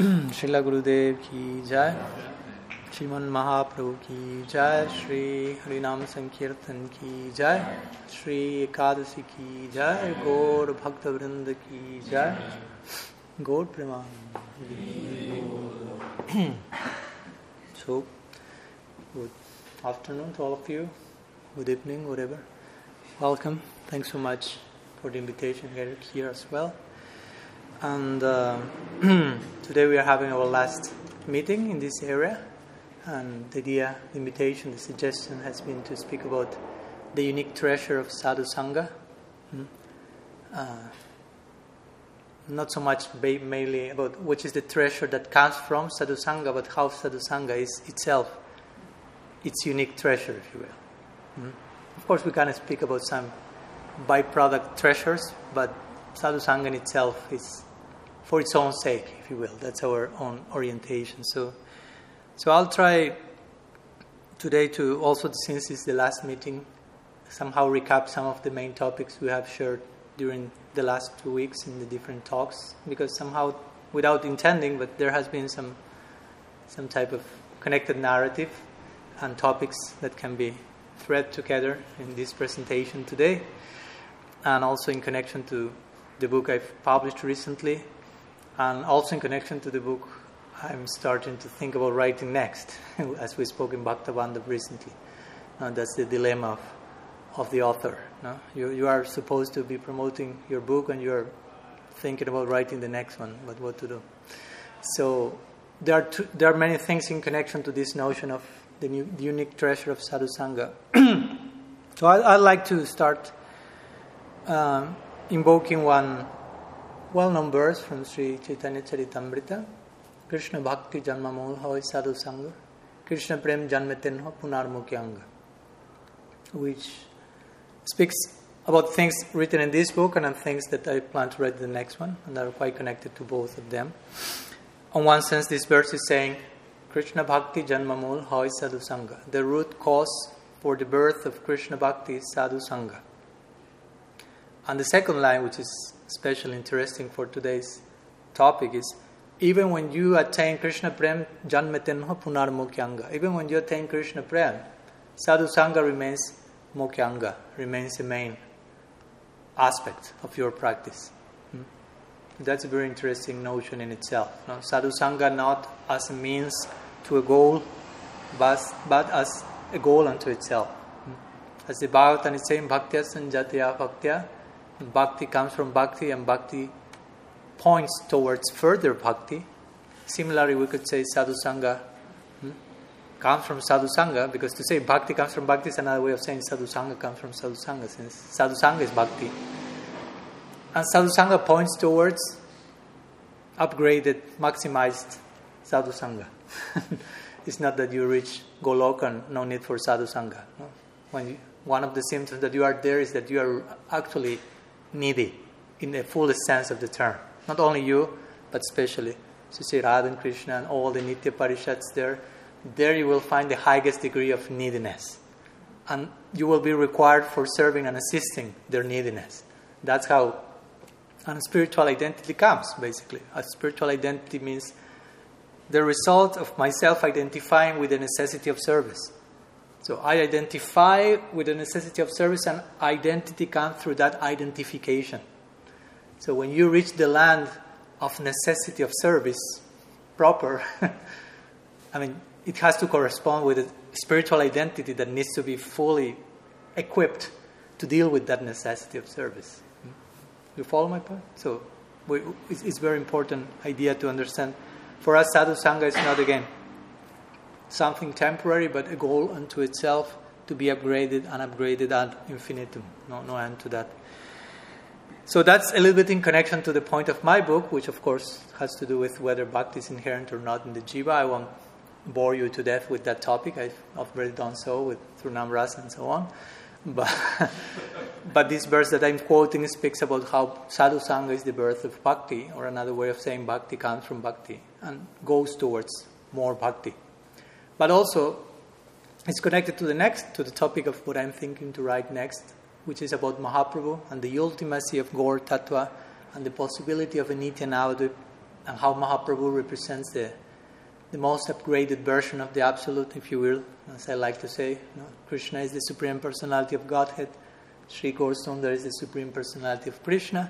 Srila Gurudev ki jai, Sriman Mahaprabhu ki jai, Shri Harinam Sankirtan ki jai, Shri Ekadasi ki jai, Gaur Bhakta Vrinda ki jai, Gaur Preman. So, good afternoon to all of you, good evening, whatever. Welcome, thanks so much for the invitation here as well. And today we are having our last meeting in this area, and the idea, the invitation, the suggestion has been to speak about the unique treasure of Sadhu Sangha. Not so much mainly about which is the treasure that comes from Sadhu Sangha, but how Sadhu Sangha is itself, its unique treasure, if you will. Of course, we can speak about some byproduct treasures, but Sadhu Sangha in itself is for its own sake, if you will. That's our own orientation. So I'll try today to also, since it's the last meeting, somehow recap some of the main topics we have shared during the last 2 weeks in the different talks, because somehow, without intending, but there has been some type of connected narrative and topics that can be thread together in this presentation today, and also in connection to the book I've published recently, and also in connection to the book I'm starting to think about writing next, as we spoke in Bhakta-Bandhav recently. That's the dilemma of the author. No? You are supposed to be promoting your book and you're thinking about writing the next one, but what to do? So there are many things in connection to this notion of the unique treasure of Sadhu Sangha. So I'd like to start invoking one well-known verse from Sri Chaitanya Charitamrita: Krishna Bhakti Janma Mool Hoy Sadhu Sangha, Krishna Prem Janmetenho Punar Mukyanga, which speaks about things written in this book and things that I plan to write in the next one, and are quite connected to both of them. In one sense, this verse is saying, Krishna Bhakti Janma Mool Hoy Sadhu Sangha. The root cause for the birth of Krishna Bhakti is Sadhu Sangha. And the second line, which is especially interesting for today's topic, is even when you attain Krishna Prem, Janmetenho Punar Mukyanga. Even when you attain Krishna Prem, Sadhu Sangha remains Mukyanga, remains the main aspect of your practice. That's a very interesting notion in itself. No? Sadhu Sangha not as a means to a goal, but as a goal unto itself. As the Bhagavatam is saying, Bhaktya Sanjatya Bhaktya, Bhakti comes from Bhakti, and Bhakti points towards further Bhakti. Similarly, we could say Sadhu Sangha comes from Sadhu Sangha, because to say Bhakti comes from Bhakti is another way of saying Sadhu Sangha comes from Sadhu Sangha, since Sadhu Sangha is Bhakti. And Sadhu Sangha points towards upgraded, maximized Sadhu Sangha. It's not that you reach Goloka and no need for Sadhu Sangha. No? One of the symptoms that you are there is that you are actually needy in the fullest sense of the term. Not only you, but especially Sri Radha and Krishna and all the Nitya Parishats there. There you will find the highest degree of neediness. And you will be required for serving and assisting their neediness. That's how a spiritual identity comes, basically. A spiritual identity means the result of myself identifying with the necessity of service. So I identify with the necessity of service, and identity comes through that identification. So when you reach the land of necessity of service proper, it has to correspond with a spiritual identity that needs to be fully equipped to deal with that necessity of service. You follow my point? So it's a very important idea to understand. For us, Sadhu Sangha is not, again, something temporary, but a goal unto itself, to be upgraded ad infinitum. No end to that. So that's a little bit in connection to the point of my book, which of course has to do with whether bhakti is inherent or not in the jiva. I won't bore you to death with that topic. I've already done so through Namrasa and so on. But this verse that I'm quoting speaks about how Sadhu Sangha is the birth of bhakti, or another way of saying bhakti comes from bhakti and goes towards more bhakti. But also, it's connected to the topic of what I'm thinking to write next, which is about Mahaprabhu and the ultimacy of Gaur Tattva and the possibility of a Nitya Navadvip and how Mahaprabhu represents the most upgraded version of the Absolute, if you will, as I like to say. Krishna is the Supreme Personality of Godhead. Sri Gaurasundar is the Supreme Personality of Krishna.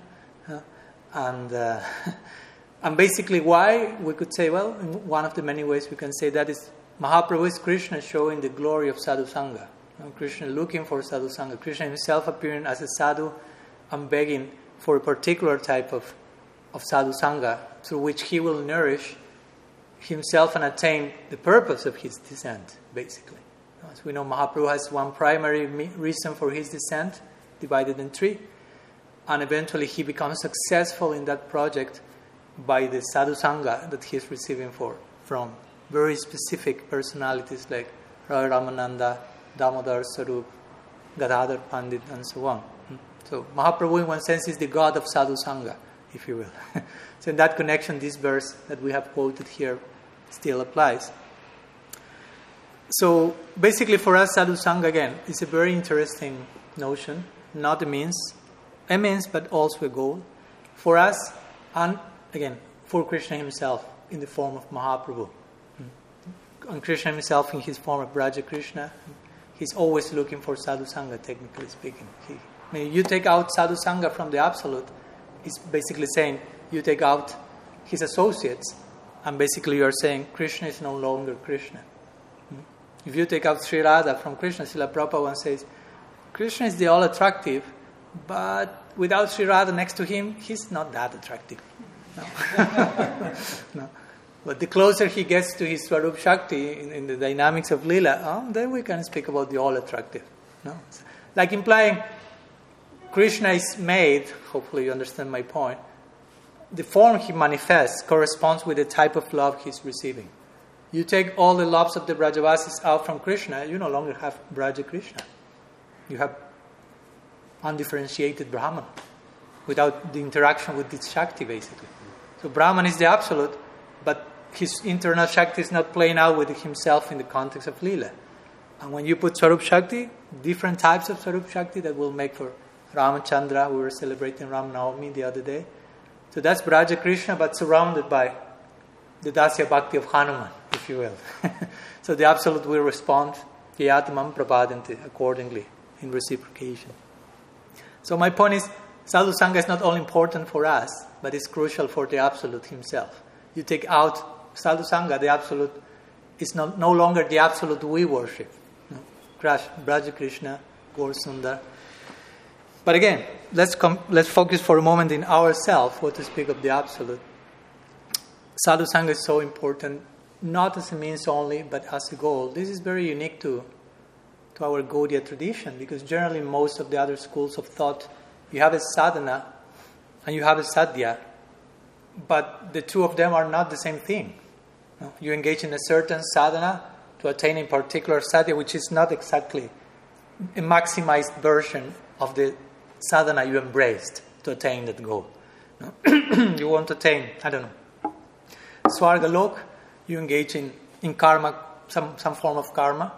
And basically why we could say, well, in one of the many ways we can say that is Mahaprabhu is Krishna showing the glory of Sadhu Sangha. Krishna looking for Sadhu Sangha. Krishna himself appearing as a sadhu and begging for a particular type of Sadhu Sangha through which he will nourish himself and attain the purpose of his descent, basically. As we know, Mahaprabhu has one primary reason for his descent, divided in three, and eventually he becomes successful in that project by the Sadhu Sangha that he is receiving from very specific personalities like Radha Ramananda, Damodar Sarup, Gadadhar Pandit, and so on. So Mahaprabhu in one sense is the God of Sadhu Sangha, if you will. So in that connection, this verse that we have quoted here still applies. So basically for us, Sadhu Sangha, again, is a very interesting notion, not a means but also a goal for us, and again, for Krishna himself in the form of Mahaprabhu. And Krishna himself in his form of Braja Krishna, he's always looking for Sadhu Sangha, technically speaking. You take out Sadhu Sangha from the Absolute, he's basically saying you take out his associates, and basically you are saying Krishna is no longer Krishna. If you take out Sri Radha from Krishna, Srila Prabhupada says, Krishna is the all-attractive, but without Sri Radha next to him, he's not that attractive. No. No. But the closer he gets to his Swarup Shakti in the dynamics of Leela, then we can speak about the all-attractive. No? Like implying Krishna is made, hopefully you understand my point, the form he manifests corresponds with the type of love he's receiving. You take all the loves of the Brajavasis out from Krishna, you no longer have Braja Krishna. You have undifferentiated Brahman without the interaction with its Shakti, basically. So Brahman is the Absolute, but his internal Shakti is not playing out with himself in the context of Leela. And when you put Swarup Shakti, different types of Swarup Shakti that will make for Ramachandra, we were celebrating Ram Navami the other day. So that's Braja Krishna, but surrounded by the Dasya Bhakti of Hanuman, if you will. So the Absolute will respond, Yatamam Prabhadanti, accordingly, in reciprocation. So my point is, Sadhu Sangha is not only important for us, but it's crucial for the Absolute himself. You take out Sadhu Sangha, the Absolute is no longer the Absolute we worship. No? Braja Krishna, Gaurasundar. But again, let's focus for a moment in ourselves, what to speak of the Absolute. Sadhu Sangha is so important, not as a means only, but as a goal. This is very unique to our Gaudiya tradition, because generally in most of the other schools of thought, you have a sadhana and you have a sadhya, but the two of them are not the same thing. No? You engage in a certain sadhana to attain a particular sadhya, which is not exactly a maximized version of the sadhana you embraced to attain that goal. No? You want to attain, Swarga Lok, you engage in karma, some form of karma,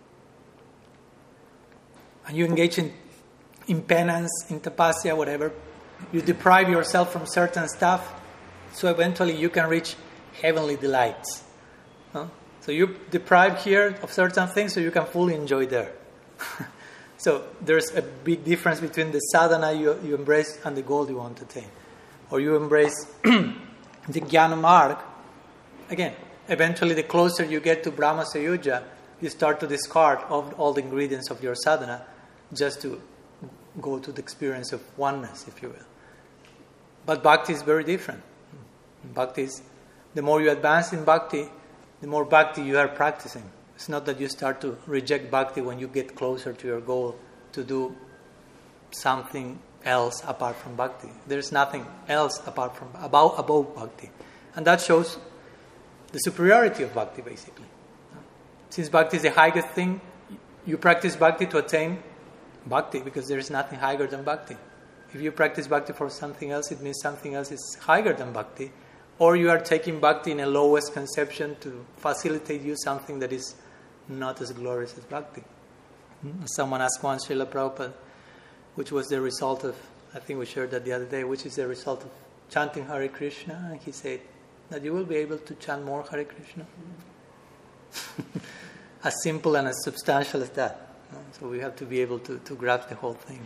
and you engage in penance, in tapasya, whatever. You deprive yourself from certain stuff, so eventually you can reach heavenly delights. No? So you deprive here of certain things so you can fully enjoy there. So there's a big difference between the sadhana you embrace and the goal you want to attain. Or you embrace the Jnana Marg. Again, eventually the closer you get to Brahma Sayuja, you start to discard all the ingredients of your sadhana just to go to the experience of oneness, if you will. But bhakti is very different. Bhakti is, the more you advance in bhakti, the more bhakti you are practicing. It's not that you start to reject bhakti when you get closer to your goal to do something else apart from bhakti. There's nothing else above bhakti. And that shows the superiority of bhakti, basically. Since bhakti is the highest thing, you practice bhakti to attain bhakti, because there is nothing higher than bhakti. If you practice bhakti for something else, it means something else is higher than bhakti. Or you are taking bhakti in a lowest conception to facilitate you something that is not as glorious as bhakti. Someone asked once Srila Prabhupada, which was the result of, I think we shared that the other day, which is the result of chanting Hare Krishna, and he said, that you will be able to chant more Hare Krishna. As simple and as substantial as that. So we have to be able to grasp the whole thing.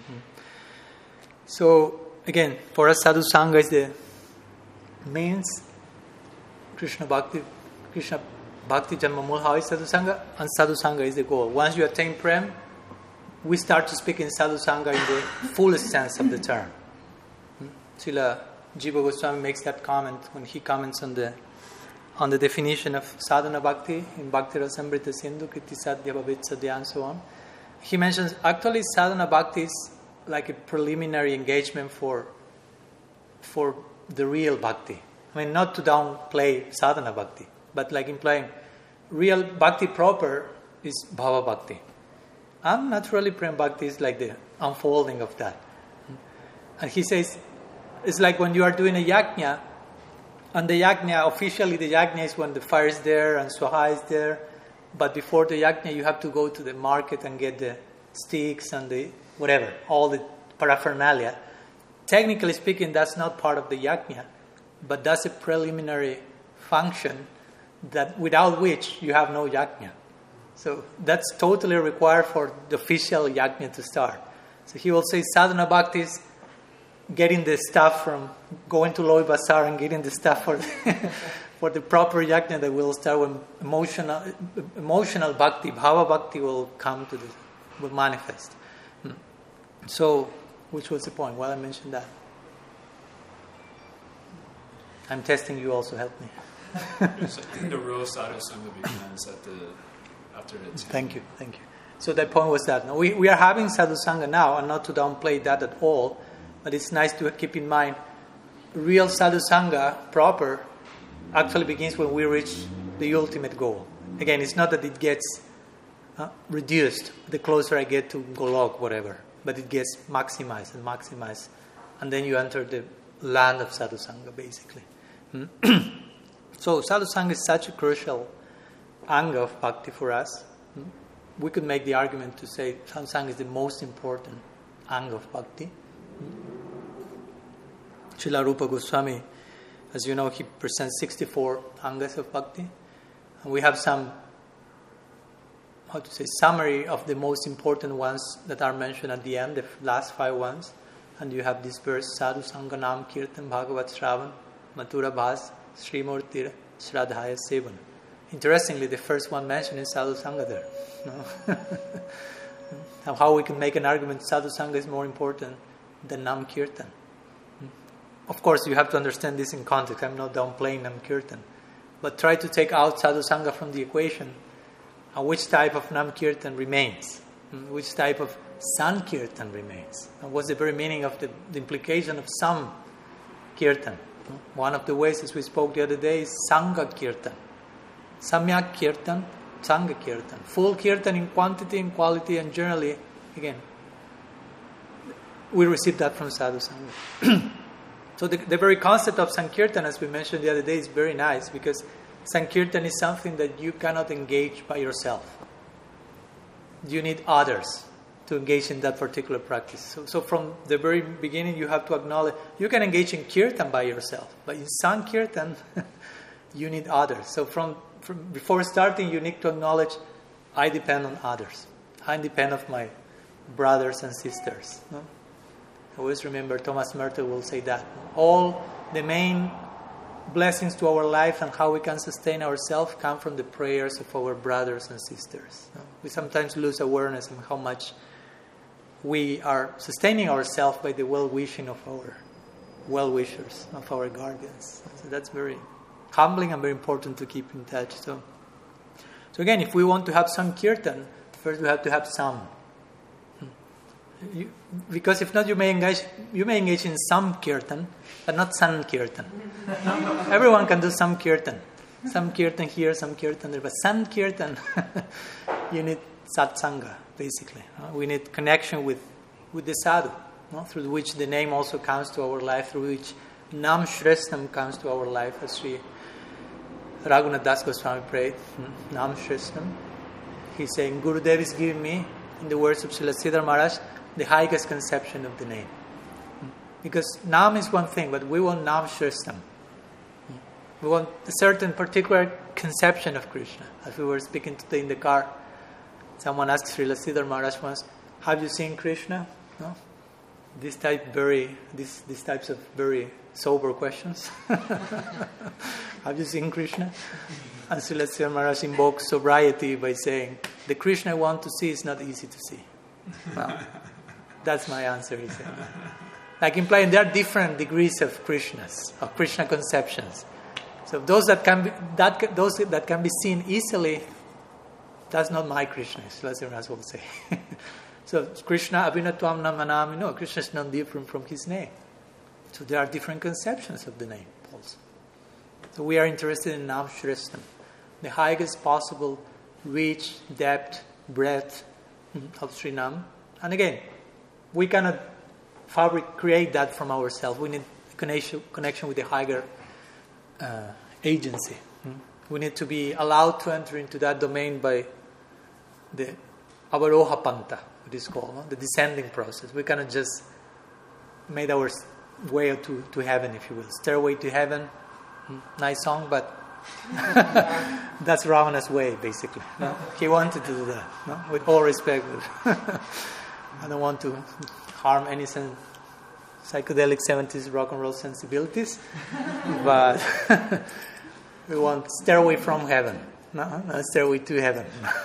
So again, for us, Sadhu Sangha is the means. Krishna Bhakti Janma Mula is Sadhu Sangha, and Sadhu Sangha is the goal. Once you attain Prem, we start to speak in Sadhu Sangha in the fullest sense of the term. Srila Jiva Goswami makes that comment when he comments on the definition of sadhana bhakti in Bhakti Rasamrita Sindhu, Kriti Sadhya Bhavit Sadhya, and so on. He mentions actually sadhana bhakti is like a preliminary engagement for the real bhakti. I mean, not to downplay sadhana bhakti, but like implying real bhakti proper is bhava bhakti. And naturally prem bhakti is like the unfolding of that. And he says, it's like when you are doing a yajna, and the yajna, officially the yajna is when the fire is there and swaha is there, but before the yajna you have to go to the market and get the sticks and the whatever, all the paraphernalia. Technically speaking, that's not part of the yajna, but that's a preliminary function that without which you have no yajna. So that's totally required for the official yajna to start. So he will say sadhana bhakti is getting the stuff from going to Loi Bazaar and getting the stuff for for the proper yajna that will start when emotional bhakti, bhava bhakti will will manifest. So, which was the point? Well, I mentioned that. I'm testing you also, help me. So I think the real sadhu sangha begins after the Thank you. So that point was that. Now, we are having sadhu sangha now, and not to downplay that at all, but it's nice to keep in mind, real sadhu sangha proper actually begins when we reach the ultimate goal. Again, it's not that it gets reduced the closer I get to Golok, whatever, but it gets maximized, and then you enter the land of sadhu sangha, basically. So sadhu sangha is such a crucial anga of bhakti for us. We could make the argument to say sadhu sangha is the most important anga of bhakti. Srila Rupa Goswami, as you know, he presents 64 angas of bhakti, and we have some summary of the most important ones that are mentioned at the end, the last 5 ones. And you have this verse, Sadhu Sangha Nam Kirtan Bhagavat Shravan Mathura Bhas Srimurtir Shraddhaya Sevan. Interestingly, the first one mentioned is Sadhu Sangha there. No? How we can make an argument Sadhu Sangha is more important than Nam Kirtan. Of course, you have to understand this in context. I'm not downplaying Nam Kirtan. But try to take out Sadhu Sangha from the equation. And which type of Nam Kirtan remains? Which type of Sankirtan remains? And what's the very meaning of the implication of Sam Kirtan? One of the ways, as we spoke the other day, is Sangha Kirtan. Samyak Kirtan, Sangha Kirtan. Full Kirtan in quantity, in quality, and generally, again, we receive that from Sadhu Sangha. So the very concept of Sankirtan, as we mentioned the other day, is very nice, because Sankirtan is something that you cannot engage by yourself. You need others to engage in that particular practice. So from the very beginning, you have to acknowledge you can engage in Kirtan by yourself, but in Sankirtan, you need others. So from before starting, you need to acknowledge, I depend on others. I depend on my brothers and sisters. No? Always remember, Thomas Merton will say that. All the main blessings to our life and how we can sustain ourselves come from the prayers of our brothers and sisters. No? We sometimes lose awareness of how much we are sustaining ourselves by the well-wishing of our well-wishers, of our guardians. So that's very humbling and very important to keep in touch. So again, if we want to have some kirtan, first we have to have some. Because if not, you may engage in some kirtan, but not san kirtan. Everyone can do some kirtan. Some kirtan here, some kirtan there, but san kirtan, you need satsanga, basically. We need connection with the sadhu, through which the name also comes to our life, through which Nam Shrestam comes to our life, as Sri Raghunath Das Goswami prayed. Nam Shrestam. He's saying, Gurudev is giving me, in the words of Srila Siddhar Maharaj, the highest conception of the name. Because Nam is one thing, but we want Nam Shrestam. We want a certain particular conception of Krishna. As we were speaking today in the car, someone asked Srila Siddhar Maharaj once, "Have you seen Krishna?" No? These types of very sober questions. Have you seen Krishna? And Srila Siddhar Maharaj invokes sobriety by saying, "The Krishna I want to see is not easy to see." Well, that's my answer, he said. Like implying there are different degrees of Krishnas, of Krishna conceptions. So those that can be seen easily, that's not my Krishna, as will say. So Krishna Abhinatvam Namanami, no, Krishna is not different from his name. So there are different conceptions of the name also. So we are interested in Nam Shrestham, the highest possible reach, depth, breadth of Sri Nam. And again, we cannot create that from ourselves. We need connection with the higher agency. We need to be allowed to enter into that domain by the Avaroha Panta, it is called, the descending process. We cannot just make our way to heaven, if you will. Stairway to Heaven, nice song, but that's Ravana's way, basically. No? He wanted to do that, no? With all respect. I don't want to harm any psychedelic 70s rock and roll sensibilities, but we want Stairway from Heaven, no Stairway to Heaven.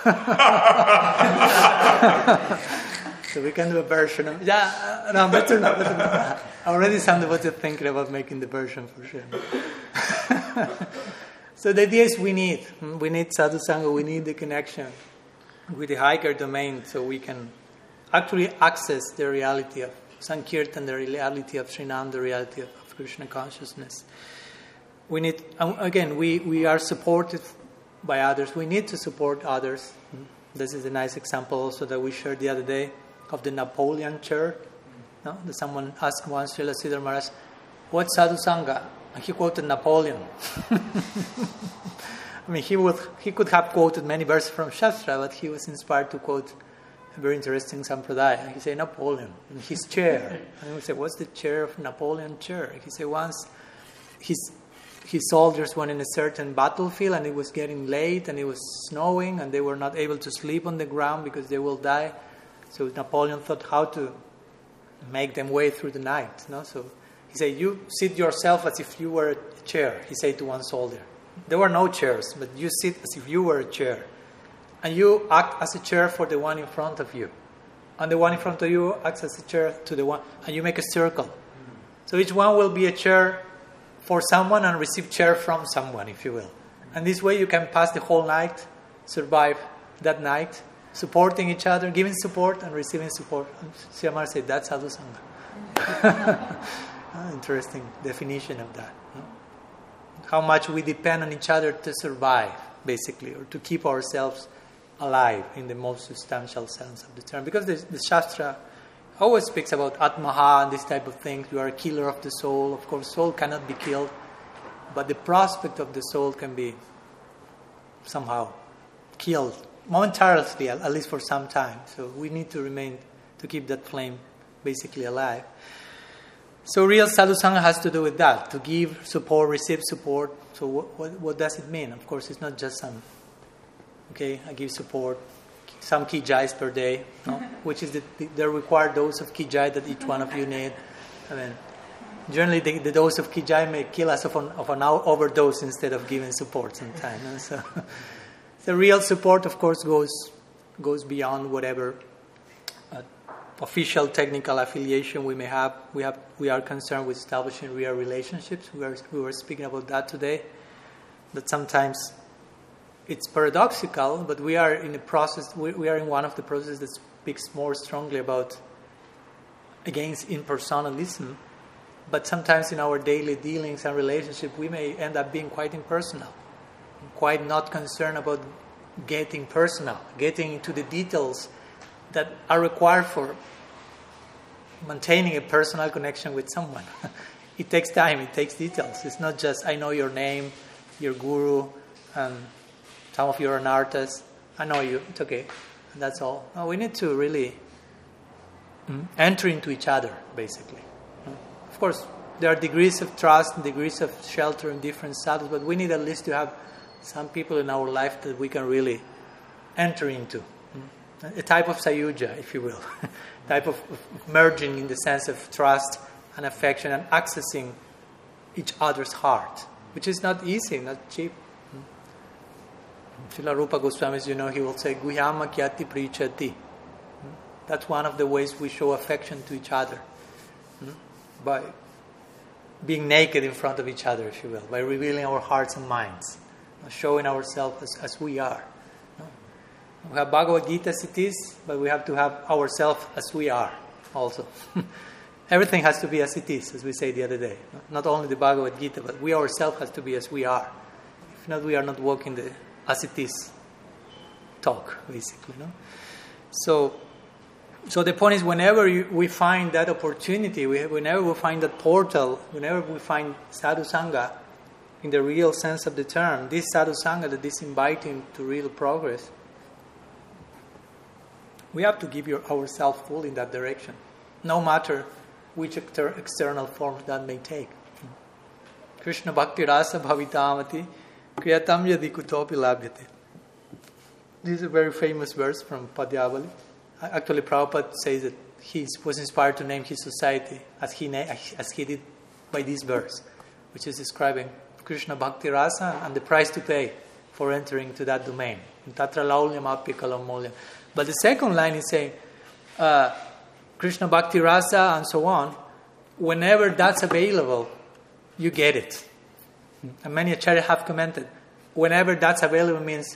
So we can do a version of... better not. I already sounded what you're thinking about making the version for sure. So the idea is we need sadhu sangha, we need the connection with the higher domain so we can actually access the reality of Sankirtan, the reality of Srinam, the reality of Krishna consciousness. We need, again, we are supported by others. We need to support others. This is a nice example also that we shared the other day of the Napoleon chair. No? Someone asked once Srila Siddhar Maharaj, "What's sadhu sangha?" And he quoted Napoleon. I mean, he could have quoted many verses from Shastra, but he was inspired to quote a very interesting sampradaya. He said Napoleon, in his chair. And we said, "What's the chair of Napoleon chair?" He said once his soldiers went in a certain battlefield and it was getting late and it was snowing and they were not able to sleep on the ground because they will die. So Napoleon thought how to make them way through the night. No? So he said, "You sit yourself as if you were a chair," he said to one soldier. There were no chairs, but you sit as if you were a chair. And you act as a chair for the one in front of you. And the one in front of you acts as a chair to the one. And you make a circle. So each one will be a chair for someone and receive chair from someone, if you will. And this way you can pass the whole night, survive that night, supporting each other, giving support and receiving support. Sriyamar said, that's sadhu sangha. Interesting definition of that. No? How much we depend on each other to survive, basically, or to keep ourselves alive in the most substantial sense of the term. Because the Shastra always speaks about Atmaha and this type of thing. You are a killer of the soul. Of course, soul cannot be killed, but the prospect of the soul can be somehow killed momentarily, at least for some time. So we need to keep that flame basically alive. So real sadhu sangha has to do with that, to give support, receive support. So what does it mean? Of course, it's not just I give support, some kijais per day, no? Which is the required dose of kijai that each one of you need. I mean, generally the dose of kijai may kill us of an overdose instead of giving support sometimes. No? So the real support, of course, goes beyond whatever official technical affiliation we may have. We are concerned with establishing real relationships. We were speaking about that today. That sometimes it's paradoxical, but we are in a process. We are in one of the processes that speaks more strongly against impersonalism. But sometimes in our daily dealings and relationships, we may end up being quite impersonal, quite not concerned about getting personal, getting into the details that are required for maintaining a personal connection with someone. It takes time, it takes details. It's not just, I know your name, your guru, and some of you are an artist. I know you, it's okay. And that's all. No, we need to really enter into each other, basically. Of course, there are degrees of trust and degrees of shelter in different sadhus, but we need at least to have some people in our life that we can really enter into. A type of sayuja, if you will. Type of merging in the sense of trust and affection and accessing each other's heart, which is not easy, not cheap. Srila Rupa Goswami, he will say, Guhyama kyati prichati. That's one of the ways we show affection to each other. By being naked in front of each other, if you will. By revealing our hearts and minds. Showing ourselves as we are. We have Bhagavad Gita as it is, but we have to have ourselves as we are also. Everything has to be as it is, as we said the other day. Not only the Bhagavad Gita, but we ourselves has to be as we are. If not, we are not walking the as it is talk, basically. So the point is, whenever we find that opportunity, whenever we find that portal, whenever we find sadhu sangha, in the real sense of the term, this sadhu sangha that is inviting to real progress, we have to give ourselves full in that direction, no matter which external forms that may take. Krishna bhakti rasa bhavitamati kriyatam yadi kutopi labhyate. This is a very famous verse from Padyavali. Actually, Prabhupada says that he was inspired to name his society as he did by this verse, which is describing Krishna bhakti rasa and the price to pay for entering to that domain. Tatra laulyam api kalam molyam. But the second line is saying, Krishna bhakti rasa and so on, whenever that's available, you get it. And many acharyas have commented, whenever that's available means,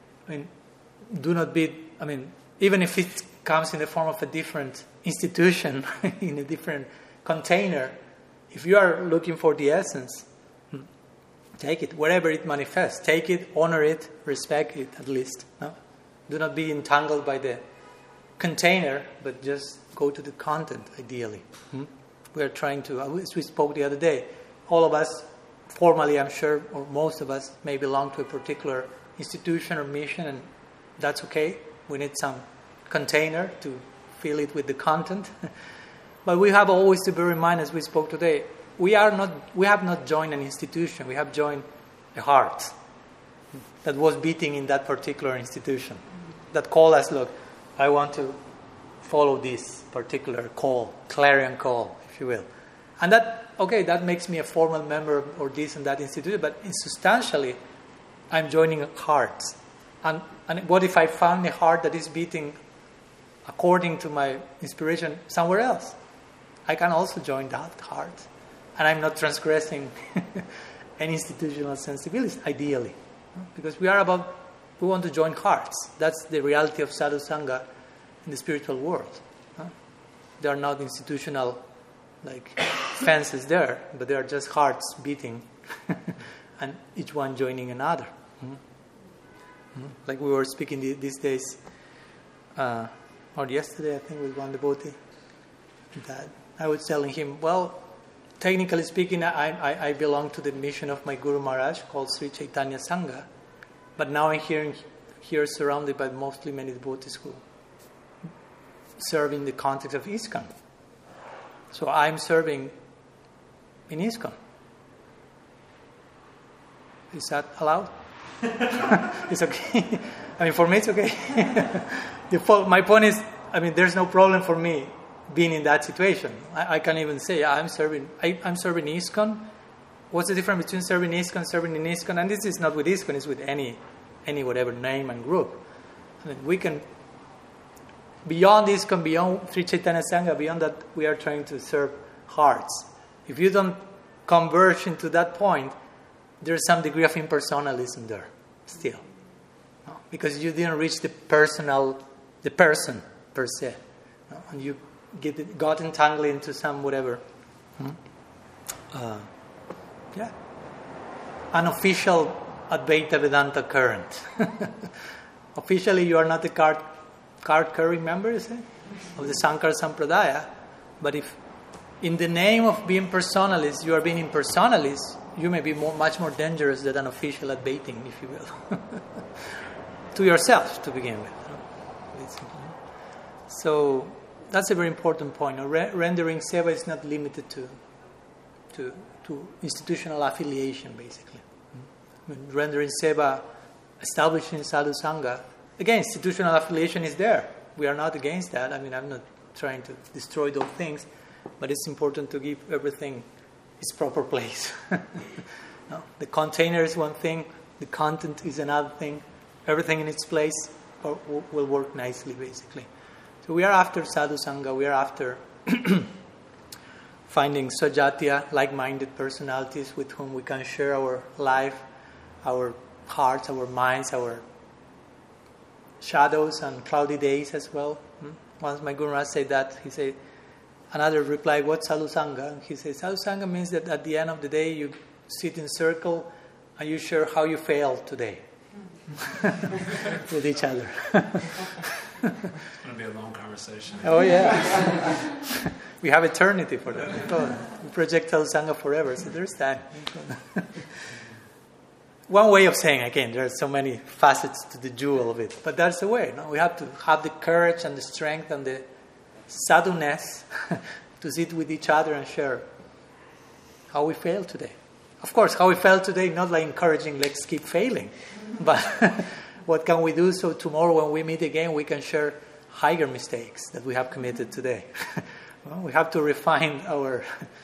do not be, even if it comes in the form of a different institution, in a different container, if you are looking for the essence, take it, wherever it manifests. Take it, honor it, respect it at least. No? Do not be entangled by the container, but just go to the content, ideally. We are trying to, as we spoke the other day, all of us, formally I'm sure, or most of us, may belong to a particular institution or mission, and that's okay. We need some container to fill it with the content. But we have always to bear in mind, as we spoke today, we have not joined an institution. We have joined a heart that was beating in that particular institution. That called us, look, I want to follow this particular call, clarion call, if you will. And that makes me a formal member or this and that institution, but substantially, I'm joining a heart. And what if I found a heart that is beating according to my inspiration somewhere else? I can also join that heart. And I'm not transgressing any institutional sensibilities, ideally. Because we want to join hearts. That's the reality of sadhu sangha in the spiritual world. There are not institutional fences there, but there are just hearts beating and each one joining another. Like we were speaking these days, or yesterday, I think, with one devotee, that I was telling him, well, technically speaking, I belong to the mission of my Guru Maharaj called Sri Chaitanya Sangha, but now I'm here surrounded by mostly many devotees who serve in the context of ISKCON. So I'm serving in ISKCON. Is that allowed? It's okay. For me it's okay. My point is, there's no problem for me being in that situation. I can even say I'm serving ISKCON. What's the difference between serving ISKCON, serving in ISKCON? And this is not with ISKCON, it's with any whatever name and group. We can, beyond ISKCON, beyond Sri Chaitanya Sangha, beyond that, we are trying to serve hearts. If you don't converge into that point, there's some degree of impersonalism there still. No? Because you didn't reach the person per se. No? And you got entangled into some whatever. Unofficial Advaita Vedanta current. Officially, you are not a card-carrying member, you say, of the Sankara Sampradaya. But if in the name of being personalist, you are being impersonalist, you may be much more dangerous than an official Advaiting, if you will. To yourself, to begin with. So, that's a very important point. Rendering seva is not limited to to institutional affiliation, basically. When rendering seva, establishing sadhu sangha, again, institutional affiliation is there. We are not against that. I mean, I'm not trying to destroy those things, but it's important to give everything its proper place. No? The container is one thing, the content is another thing. Everything in its place will work nicely, basically. So we are after sadhu sangha, we are after finding sajatiya, like-minded personalities with whom we can share our life, our hearts, our minds, our shadows and cloudy days as well. Once my Guru Maharaj said that, he said, another replied, what's sadhu sangha? He said, sadhu sangha means that at the end of the day you sit in circle and you share how you failed today with each other. It's going to be a long conversation. Oh yeah. We have eternity for that. We project sadhu sangha forever, so there's time. One way of saying, again, there are so many facets to the jewel of it, but that's the way. No? We have to have the courage and the strength and the sadhu-ness to sit with each other and share how we failed today. Of course, how we failed today, not like encouraging, let's keep failing, but what can we do so tomorrow when we meet again, we can share higher mistakes that we have committed today. Well, we have to refine our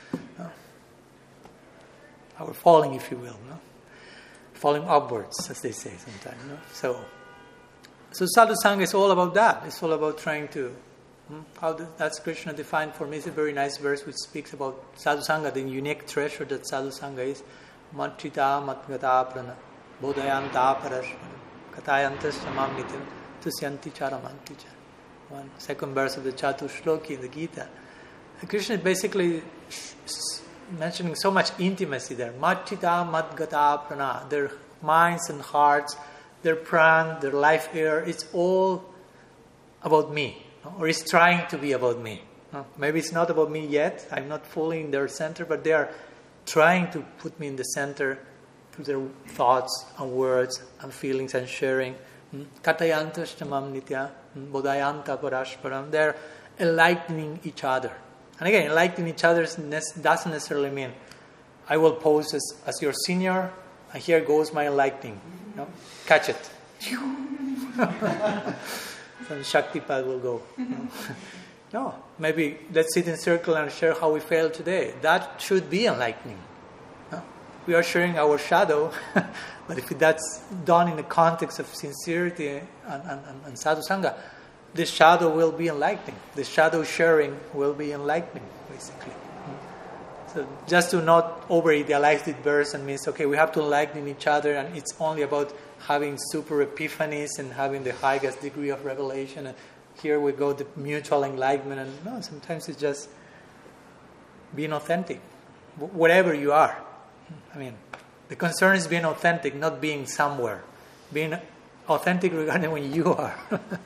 falling, if you will, no? Falling upwards, as they say sometimes. No? So sadhu sangha is all about that. It's all about trying to. That's Krishna defined for me. It's a very nice verse which speaks about sadhu sangha, the unique treasure that sadhu sangha is. Matchita matgata prana bodhayanta parashmana katayantas samam nityam tusyanti charamanti cha. Second verse of the Chatushloki in the Gita. And Krishna is basically mentioning so much intimacy there. Matchita matgata prana. Their minds and hearts, their pran, their life air, it's all about me. Or it's trying to be about me. Maybe it's not about me yet. I'm not fully in their center, but they are trying to put me in the center through their thoughts and words and feelings and sharing. Katayantas tamam nitya, bodhayanta parashparam. They're enlightening each other. And again, enlightening each other doesn't necessarily mean I will pose as your senior, and here goes my enlightening. No? Catch it. And Shaktipad will go. No, maybe let's sit in circle and share how we failed today. That should be enlightening. No? We are sharing our shadow, but if that's done in the context of sincerity and sadhu sangha, the shadow will be enlightening. The shadow sharing will be enlightening, basically. So just to not over-idealize the verse and means, okay, we have to enlighten each other and it's only about having super epiphanies and having the highest degree of revelation. And here we go, the mutual enlightenment. And no, sometimes it's just being authentic, wherever you are. I mean, the concern is being authentic, not being somewhere. Being authentic regarding when you are.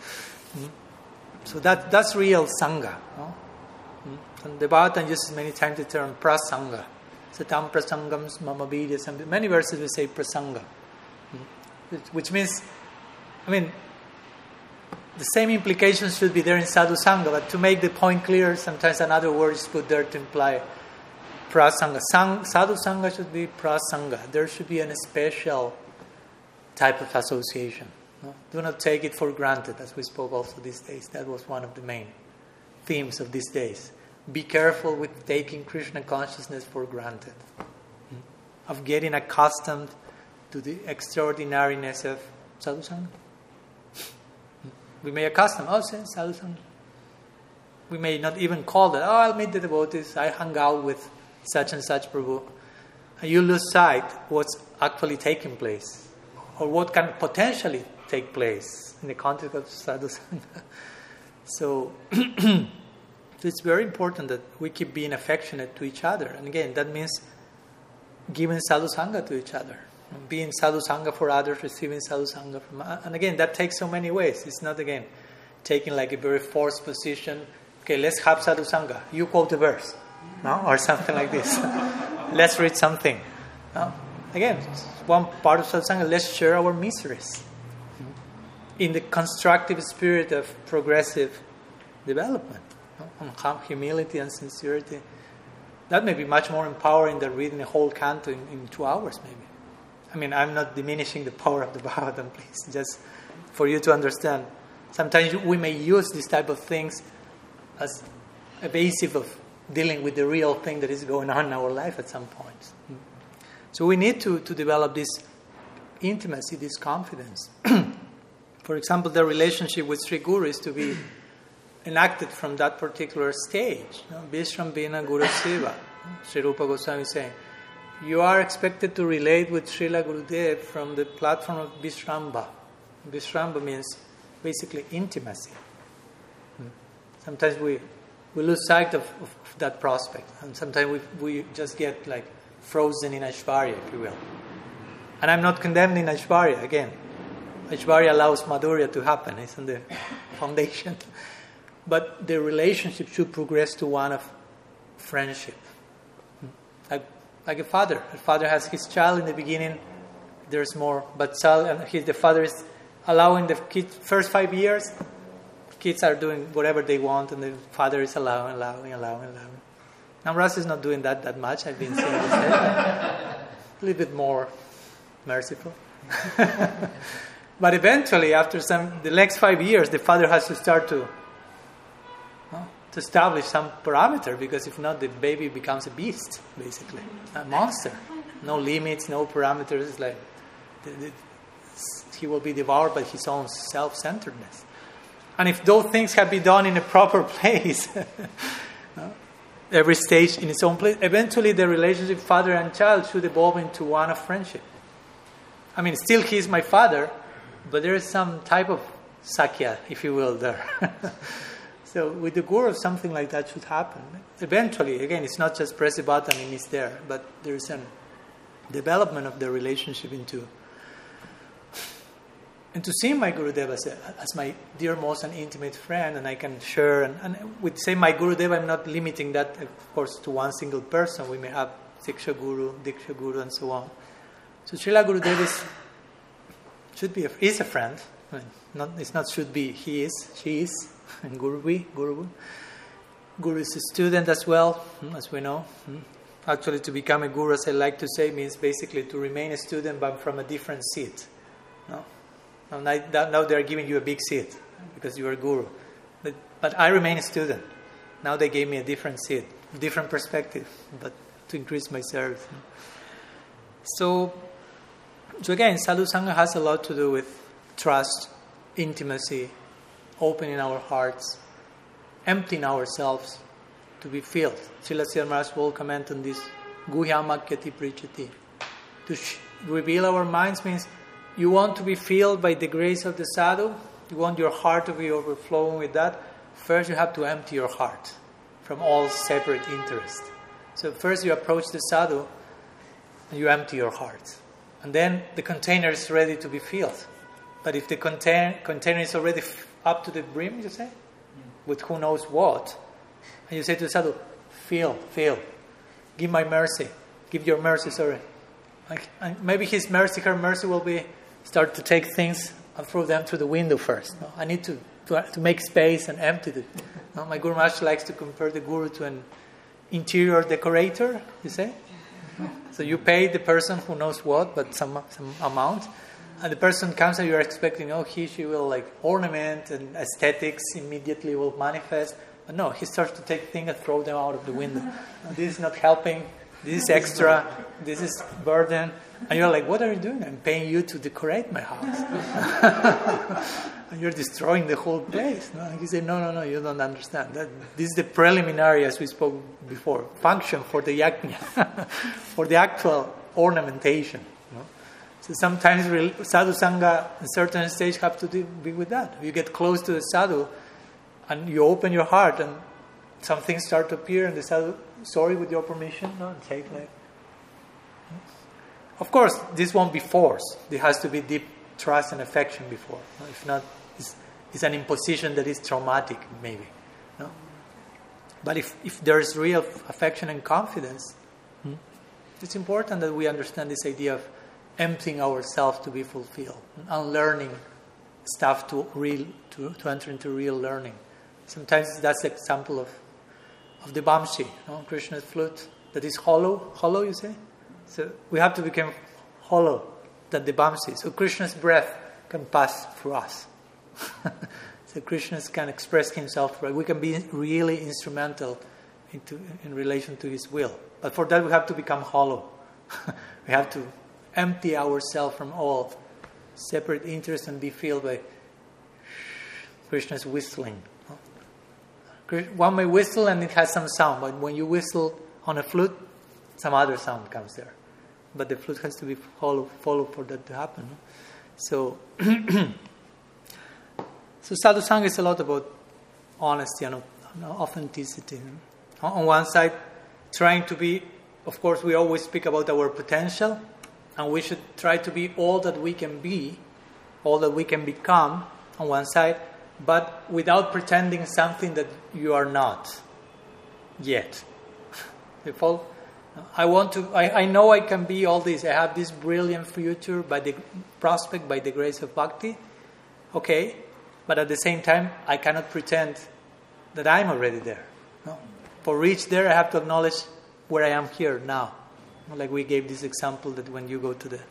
So that's real sangha. No? And the Bhagavatam uses many times the term prasanga. Satam prasangam mama vidya. Many verses we say prasanga. Which means, I mean, the same implications should be there in sadhu sangha, but to make the point clear, sometimes another word is put there to imply prasanga. Sadhu sangha should be prasanga. There should be a special type of association. No? Do not take it for granted, as we spoke also these days. That was one of the main themes of these days. Be careful with taking Krishna consciousness for granted. Of getting accustomed to the extraordinariness of sadhu sangha. We may accustom, sadhu sangha. We may not even call that, I'll meet the devotees, I hung out with such and such Prabhu. And you lose sight what's actually taking place, or what can potentially take place in the context of sadhu sangha. So it's very important that we keep being affectionate to each other. And again, that means giving sadhu sangha to each other. Being sadhu sangha for others, receiving sadhu sangha from others. And again, that takes so many ways. It's not, again, taking like a very forced position. Okay, let's have sadhu sangha. You quote a verse. No? Or something like this. Let's read something. No? Again, one part of sadhu sangha, let's share our miseries. In the constructive spirit of progressive development. No? And humility and sincerity. That may be much more empowering than reading a whole canto in 2 hours, maybe. I mean, I'm not diminishing the power of the Bhagavatam, please. Just for you to understand. Sometimes we may use these type of things as evasive of dealing with the real thing that is going on in our life at some point. So we need to develop this intimacy, this confidence. For example, the relationship with Sri Guru is to be enacted from that particular stage. Vishram Bina Guru Seva. Sri Rupa Goswami is saying, you are expected to relate with Srila Gurudev from the platform of Vishramba. Vishramba means basically intimacy. Sometimes we lose sight of that prospect, and sometimes we just get like frozen in Aishvarya, if you will. And I'm not condemning Aishvarya again. Aishvarya allows Madhurya to happen, it's on the foundation. But the relationship should progress to one of friendship. Like a father. A father has his child in the beginning, there's more. But the father is allowing the kids, first 5 years, kids are doing whatever they want, and the father is allowing. Now Rasa is not doing that much, I've been seeing this. A little bit more merciful. But eventually, after the next 5 years, the father has to start to establish some parameter, because if not, the baby becomes a beast, basically, a monster. No limits, no parameters. It's like he will be devoured by his own self-centeredness. And if those things have been done in a proper place, every stage in its own place, eventually the relationship father and child should evolve into one of friendship. I mean, still he is my father, but there is some type of sakya, if you will, there. So with the Guru, something like that should happen. Eventually, again, it's not just press a button and it's there, but there is a development of the relationship into seeing my Gurudeva as my dearmost and intimate friend, and I can share. And with say my Gurudeva, I'm not limiting that, of course, to one single person. We may have Siksha Guru, Diksha Guru, and so on. So Srila Gurudeva is a friend. I mean, it's not should be, he is, she is. And Guru is a student as well, as we know. Actually, to become a guru, as I like to say, means basically to remain a student but from a different seat. No? Now they are giving you a big seat because you are a guru. But I remain a student. Now they gave me a different seat, a different perspective, but to increase my service. So again, Sadhu Sangha has a lot to do with trust, intimacy, opening our hearts, emptying ourselves to be filled. Srila Sridhar Maharaj will comment on this. Guhyamakyati prichati. To reveal our minds means you want to be filled by the grace of the sadhu. You want your heart to be overflowing with that. First you have to empty your heart from all separate interests. So first you approach the sadhu and you empty your heart. And then the container is ready to be filled. But if the container is already up to the brim, you say, with who knows what, and you say to the sadhu, fill, give my mercy, give your mercy, sorry. And maybe his mercy, her mercy will be start to take things and throw them through the window first. No, I need to make space and empty it. No, my Guru Maharaj likes to compare the guru to an interior decorator, you say. So you pay the person who knows what, but some amount. And the person comes and you're expecting, she will like ornament and aesthetics immediately will manifest. But no, he starts to take things and throw them out of the window. This is not helping. This is extra. This is burden. And you're like, what are you doing? I'm paying you to decorate my house. And you're destroying the whole place. No? And he said, no, you don't understand. This is the preliminary, as we spoke before, function for the yajna, for the actual ornamentation. So sometimes sadhu sangha at a certain stage have to be with that. You get close to the sadhu and you open your heart and some things start to appear and the sadhu, sorry, with your permission, take like. Of course, this won't be forced. There has to be deep trust and affection before. If not, it's an imposition that is traumatic, maybe. No? But if there is real affection and confidence, it's important that we understand this idea of emptying ourselves to be fulfilled, unlearning stuff to enter into real learning. Sometimes that's the example of the Bamshi, Krishna's flute. that is hollow. Hollow, you say? So we have to become hollow, that the Vamsi. So Krishna's breath can pass through us. So Krishna can express himself, right? We can be really instrumental in relation to his will. But for that we have to become hollow. We have to empty ourselves from all separate interests and be filled by Krishna's whistling. One may whistle and it has some sound, but when you whistle on a flute, some other sound comes there. But the flute has to be hollow for that to happen. So, so sadhu sangha is a lot about honesty and authenticity. On one side, trying to be, of course, we always speak about our potential, and we should try to be all that we can be, all that we can become on one side, but without pretending something that you are not yet. I know I can be all this. I have this brilliant future by the prospect, by the grace of bhakti. Okay, but at the same time, I cannot pretend that I'm already there. No? For reach there, I have to acknowledge where I am here now. Like we gave this example that when you go to the...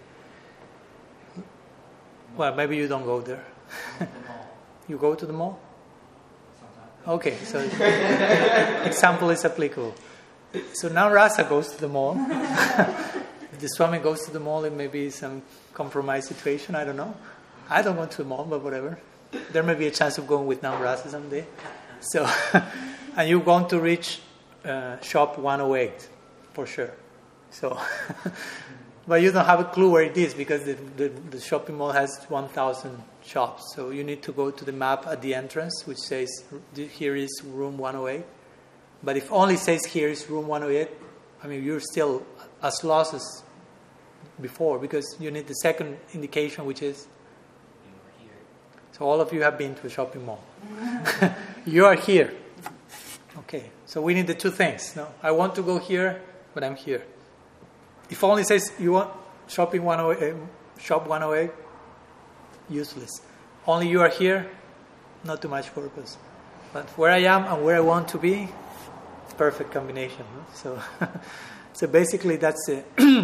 Well, maybe you don't go there. You go to the mall? Okay, so example is applicable. So now Rasa goes to the mall. If the Swami goes to the mall, it may be some compromise situation, I don't know. I don't go to the mall, but whatever. There may be a chance of going with Nam Rasa someday. So, and you're going to reach shop 108, for sure. So, but you don't have a clue where it is because the shopping mall has 1,000 shops. So you need to go to the map at the entrance, which says, here is room 108. But if only says here is room 108, I mean, you're still as lost as before because you need the second indication, which is... So all of you have been to a shopping mall. You are here. Okay, so we need the two things. No, I want to go here, but I'm here. If only says you want shopping 108, shop 108, useless. Only you are here, not too much purpose. But where I am and where I want to be, perfect combination. No? So, so basically that's the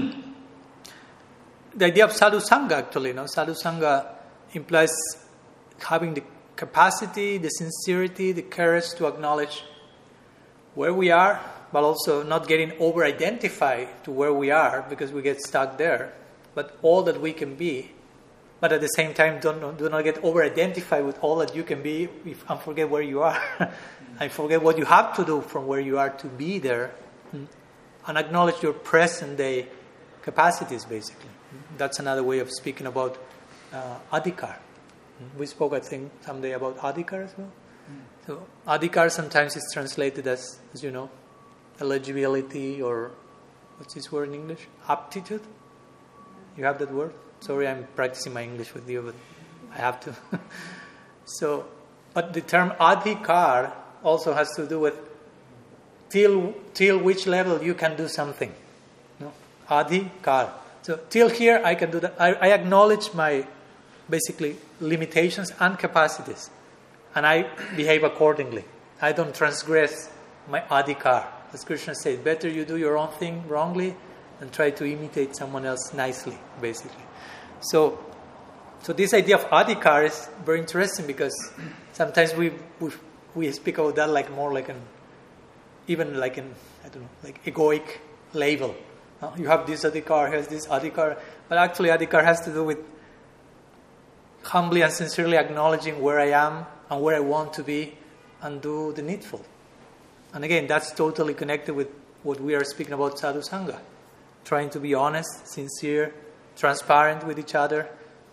idea of sadhu sangha. Actually, no, sadhu sangha implies having the capacity, the sincerity, the courage to acknowledge where we are, but also not getting over-identified to where we are because we get stuck there, but all that we can be. But at the same time, do not get over-identified with all that you can be and forget where you are. And forget what you have to do from where you are to be there. And acknowledge your present-day capacities, basically. That's another way of speaking about adhikar. We spoke, I think, someday about adhikar as well. So adhikar sometimes is translated as you know, eligibility or what's this word in English? Aptitude. You have that word? Sorry, I'm practicing my English with you, but I have to. So, but the term adhikar also has to do with till which level you can do something. No? Adhikar. So till here I can do that. I acknowledge my basically limitations and capacities, and I behave accordingly. I don't transgress my adhikar. As Krishna says, better you do your own thing wrongly than try to imitate someone else nicely, basically. So this idea of adhikar is very interesting because sometimes we speak about that like more like even like an I don't know, like egoic label. You have this adhikar, has this adhikar, but actually adhikar has to do with humbly and sincerely acknowledging where I am and where I want to be and do the needful. And again, that's totally connected with what we are speaking about sadhu sangha. Trying to be honest, sincere, transparent with each other.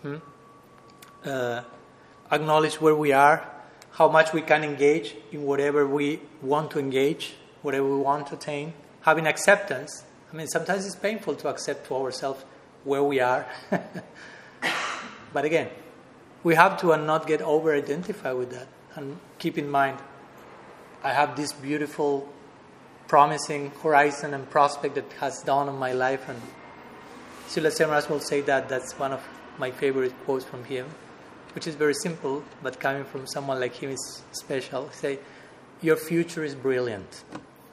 Acknowledge where we are, how much we can engage in whatever we want to engage, whatever we want to attain. Having acceptance. I mean, sometimes it's painful to accept to ourselves where we are. But again, we have to not get over-identified with that. And keep in mind, I have this beautiful, promising horizon and prospect that has dawned on my life. And Srila Semras will say that. That's one of my favorite quotes from him, which is very simple, but coming from someone like him is special. Say, your future is brilliant.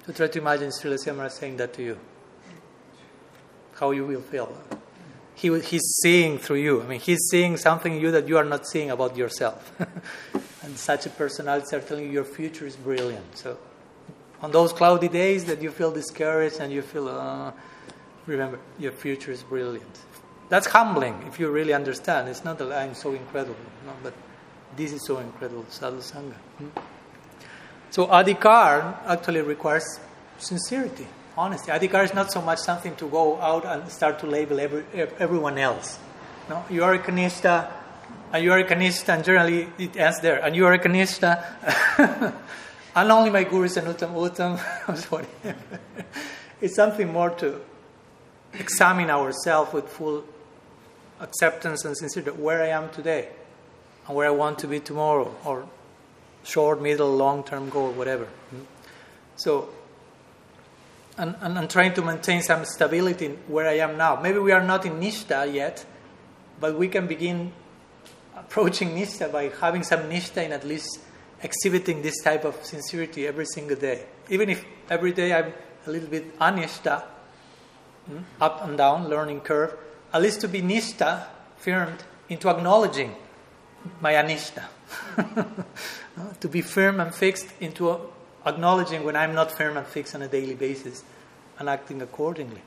So try to imagine Srila Samara saying that to you. How you will feel. He's seeing through you. I mean, he's seeing something in you that you are not seeing about yourself. And such a personality are telling you your future is brilliant. So on those cloudy days that you feel discouraged and you feel, remember, your future is brilliant. That's humbling if you really understand. It's not that I'm so incredible, no, but this is so incredible, Sadhu Sangha. So adhikar actually requires sincerity, honesty. Adhikar is not so much something to go out and start to label everyone else. No, you are a Kanishta, and you are a Kanishta, and generally it ends there. And you are a Kanishta, and only my Guru is an Uttam. I'm sorry. It's something more to examine ourselves with full acceptance and sincerity, where I am today, and where I want to be tomorrow, or short, middle, long-term goal, whatever. So, and trying to maintain some stability in where I am now. Maybe we are not in Nishta yet, but we can begin approaching Nishta by having some Nishta in at least exhibiting this type of sincerity every single day. Even if every day I'm a little bit anishta, up and down, learning curve, at least to be Nishta, firmed into acknowledging my anishta. To be firm and fixed into acknowledging when I'm not firm and fixed on a daily basis and acting accordingly.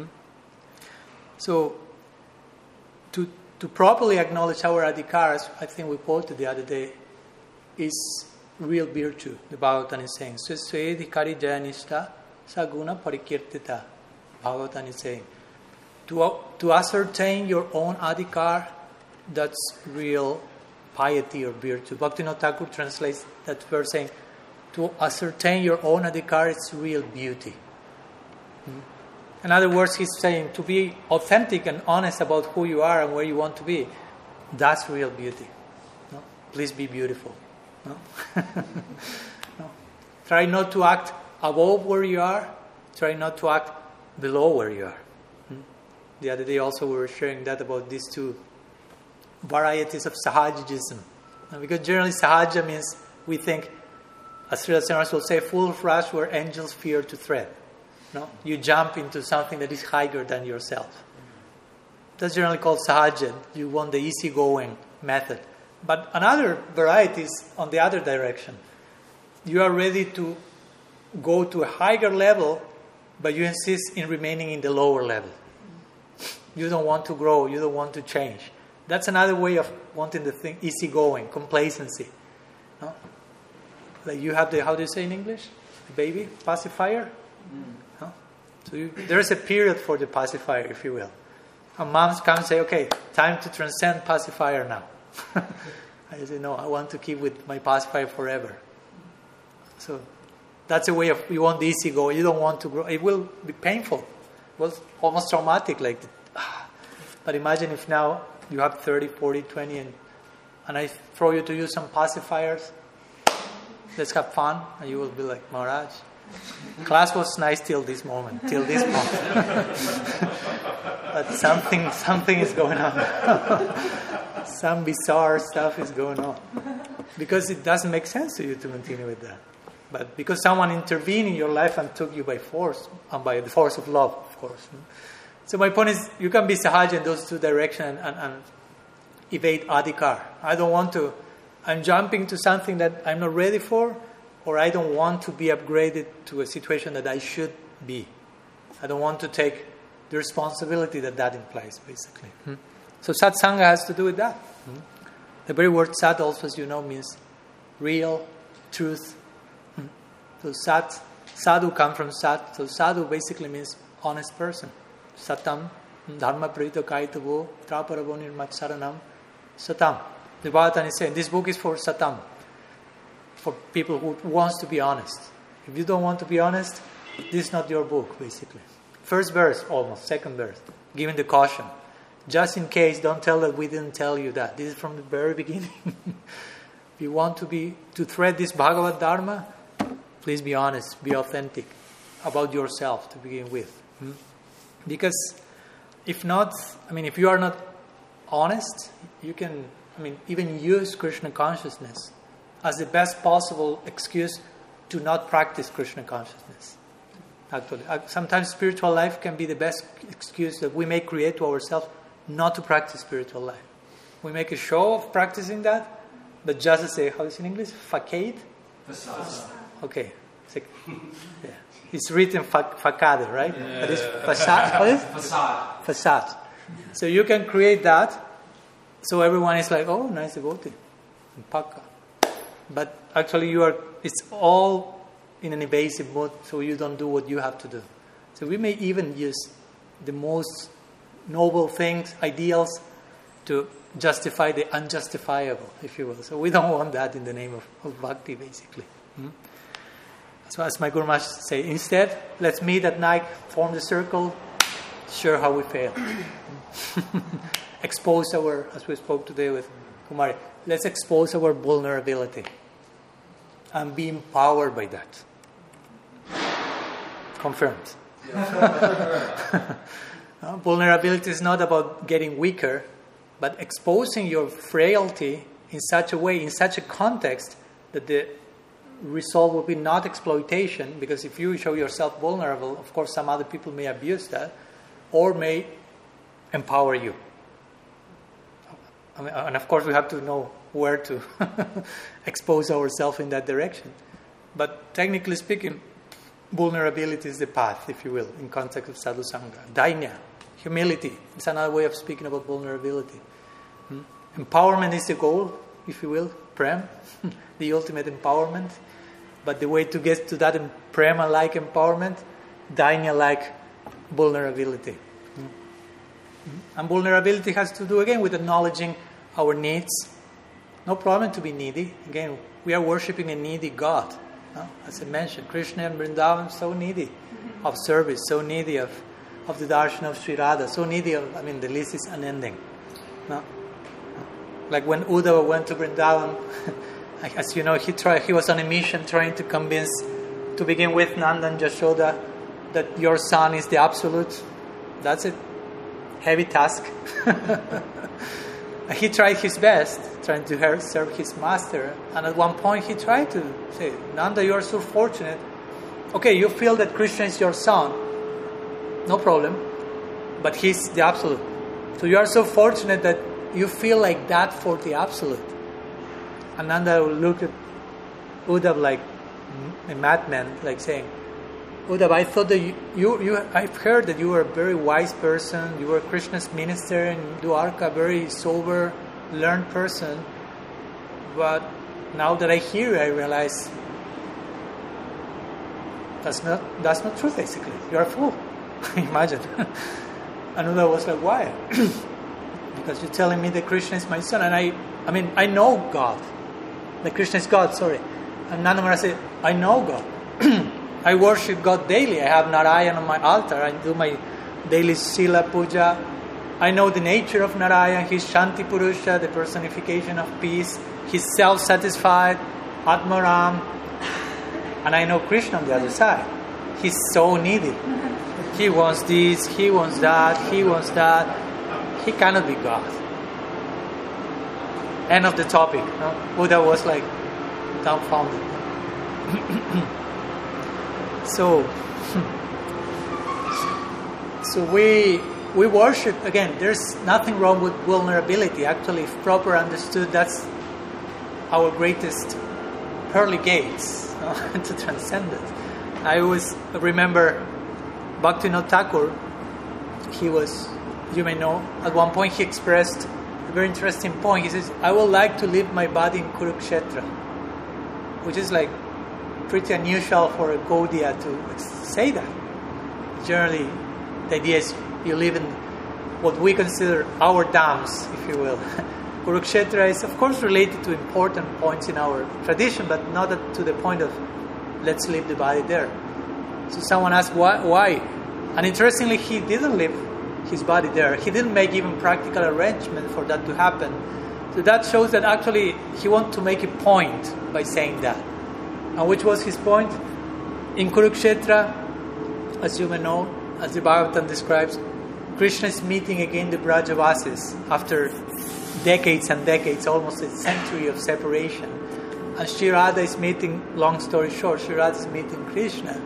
So, to properly acknowledge our adhikaras, I think we quoted the other day, is real virtue. The Bhagavatam is saying, Swe adhikari jayanishta saguna parikirtita. Bhagavatam is saying, to ascertain your own adhikar, that's real piety or virtue. Bhaktivinoda Thakur translates that verse saying, to ascertain your own adhikar, it's real beauty. In other words, he's saying to be authentic and honest about who you are and where you want to be, that's real beauty. No? Please be beautiful. No? No. Try not to act above where you are. Try not to act below where you are. The other day also we were sharing that about these two varieties of sahajism. Because generally sahaja means we think, as Srila Samaras will say, full rush where angels fear to tread. No? You jump into something that is higher than yourself. That's generally called sahaja. You want the easygoing method. But another variety is on the other direction. You are ready to go to a higher level, but you insist in remaining in the lower level. You don't want to grow. You don't want to change. That's another way of wanting the thing easygoing, complacency. No? Like you have the, how do you say in English? The baby pacifier? No? So there is a period for the pacifier, if you will. And moms come and say, okay, time to transcend pacifier now. I say, no, I want to keep with my pacifier forever. So that's a way of, you want the easy go. You don't want to grow. It will be painful. Well, almost traumatic. Like, but imagine if now you have 30, 40, 20, and I throw you to use some pacifiers. Let's have fun. And you will be like, Maharaj, class was nice till this moment. But something is going on. Some bizarre stuff is going on. Because it doesn't make sense to you to continue with that. But because someone intervened in your life and took you by force, and by the force of love, of course. So my point is, you can be sahaja in those two directions and evade adhikar. I don't want to, I'm jumping to something that I'm not ready for, or I don't want to be upgraded to a situation that I should be. I don't want to take the responsibility that implies, basically. So satsanga has to do with that. The very word sat also, as you know, means real, truth. So sadhu comes from sat. So sadhu basically means honest person. Satam, dharma prito kaitavo, traparavo nirmatsaranam, satam. The Bhagavatam is saying, this book is for satam, for people who wants to be honest. If you don't want to be honest, this is not your book, basically. First verse, almost, second verse, giving the caution. Just in case, don't tell that we didn't tell you that. This is from the very beginning. If you want to thread this Bhagavad Dharma, please be honest, be authentic about yourself to begin with. Because if not, if you are not honest, you can, even use Krishna consciousness as the best possible excuse to not practice Krishna consciousness. actually. Sometimes spiritual life can be the best excuse that we may create to ourselves not to practice spiritual life. We make a show of practicing that, but just to say, how is it in English? Facade? Facade. Okay. Yeah. It's written facade, right? Yeah. But it's facade. What is it? Facade. Facade. So you can create that, so everyone is like, oh, nice devotee. Paka. But actually it's all in an evasive mode, so you don't do what you have to do. So we may even use the most noble things, ideals, to justify the unjustifiable, if you will. So we don't want that in the name of bhakti, basically. So as my Guru Maharaj say, instead, let's meet at night, form the circle, share how we fail. Expose as we spoke today with Kumari, let's expose our vulnerability and be empowered by that. Confirmed. Vulnerability is not about getting weaker, but exposing your frailty in such a way, in such a context, that the result will be not exploitation, because if you show yourself vulnerable, of course some other people may abuse that, or may empower you. And of course we have to know where to expose ourselves in that direction. But technically speaking, vulnerability is the path, if you will, in context of sadhu sangha. Dainya, humility, is another way of speaking about vulnerability. Empowerment is the goal, if you will, prem, the ultimate empowerment. But the way to get to that prema-like empowerment, dainya-like vulnerability. And vulnerability has to do again with acknowledging our needs. No problem to be needy. Again, we are worshipping a needy God. No? As I mentioned, Krishna and Vrindavan, so needy of service, so needy of the darshan of Sri Radha, so needy of, the list is unending. No? Like when Uddhava went to Vrindavan, as you know, he was on a mission trying to convince, to begin with, Nanda and Yashoda, that your son is the absolute. That's a heavy task. He tried his best, trying to serve his master. And at one point he tried to say, Nanda, you are so fortunate. Okay, you feel that Krishna is your son. No problem. But he's the absolute. So you are so fortunate that you feel like that for the absolute. And Nanda looked at Uddhava like a madman, like saying, Uddhava, I thought that I've heard that you were a very wise person, you were Krishna's minister in Dwarka, very sober, learned person. But now that I hear you, I realize that's not true, basically. You're a fool. Imagine. And Uddhava was like, why? Because you're telling me that Krishna is my son, and I know God. That Krishna is God, sorry. And Nanda Maharaj said, I know God. I worship God daily. I have Narayan on my altar. I do my daily Sila Puja. I know the nature of Narayan. He's Shanti Purusha, the personification of peace. He's self-satisfied, Atmaram. And I know Krishna on the other side. He's so needy. He wants this, he wants that, he wants that. He cannot be God. End of the topic. No? Buddha was like dumbfounded. So we worship, again, there's nothing wrong with vulnerability. Actually, if proper understood, that's our greatest pearly gates to transcend it. I always remember Bhaktivinoda Thakur. He was, you may know, at one point he expressed a very interesting point. He says, I would like to leave my body in Kurukshetra, which is like pretty unusual for a Gaudiya to say that. Generally, the idea is you live in what we consider our dhams, if you will. Kurukshetra is, of course, related to important points in our tradition, but not to the point of let's leave the body there. So someone asked why? And interestingly, he didn't leave his body there. He didn't make even practical arrangement for that to happen. So that shows that actually he wanted to make a point by saying that. And which was his point? In Kurukshetra, as you may know, as the Bhagavatam describes, Krishna is meeting again the Brajavasis after decades and decades, almost a century of separation. And Sri Radha is meeting, long story short, Sri Radha is meeting Krishna.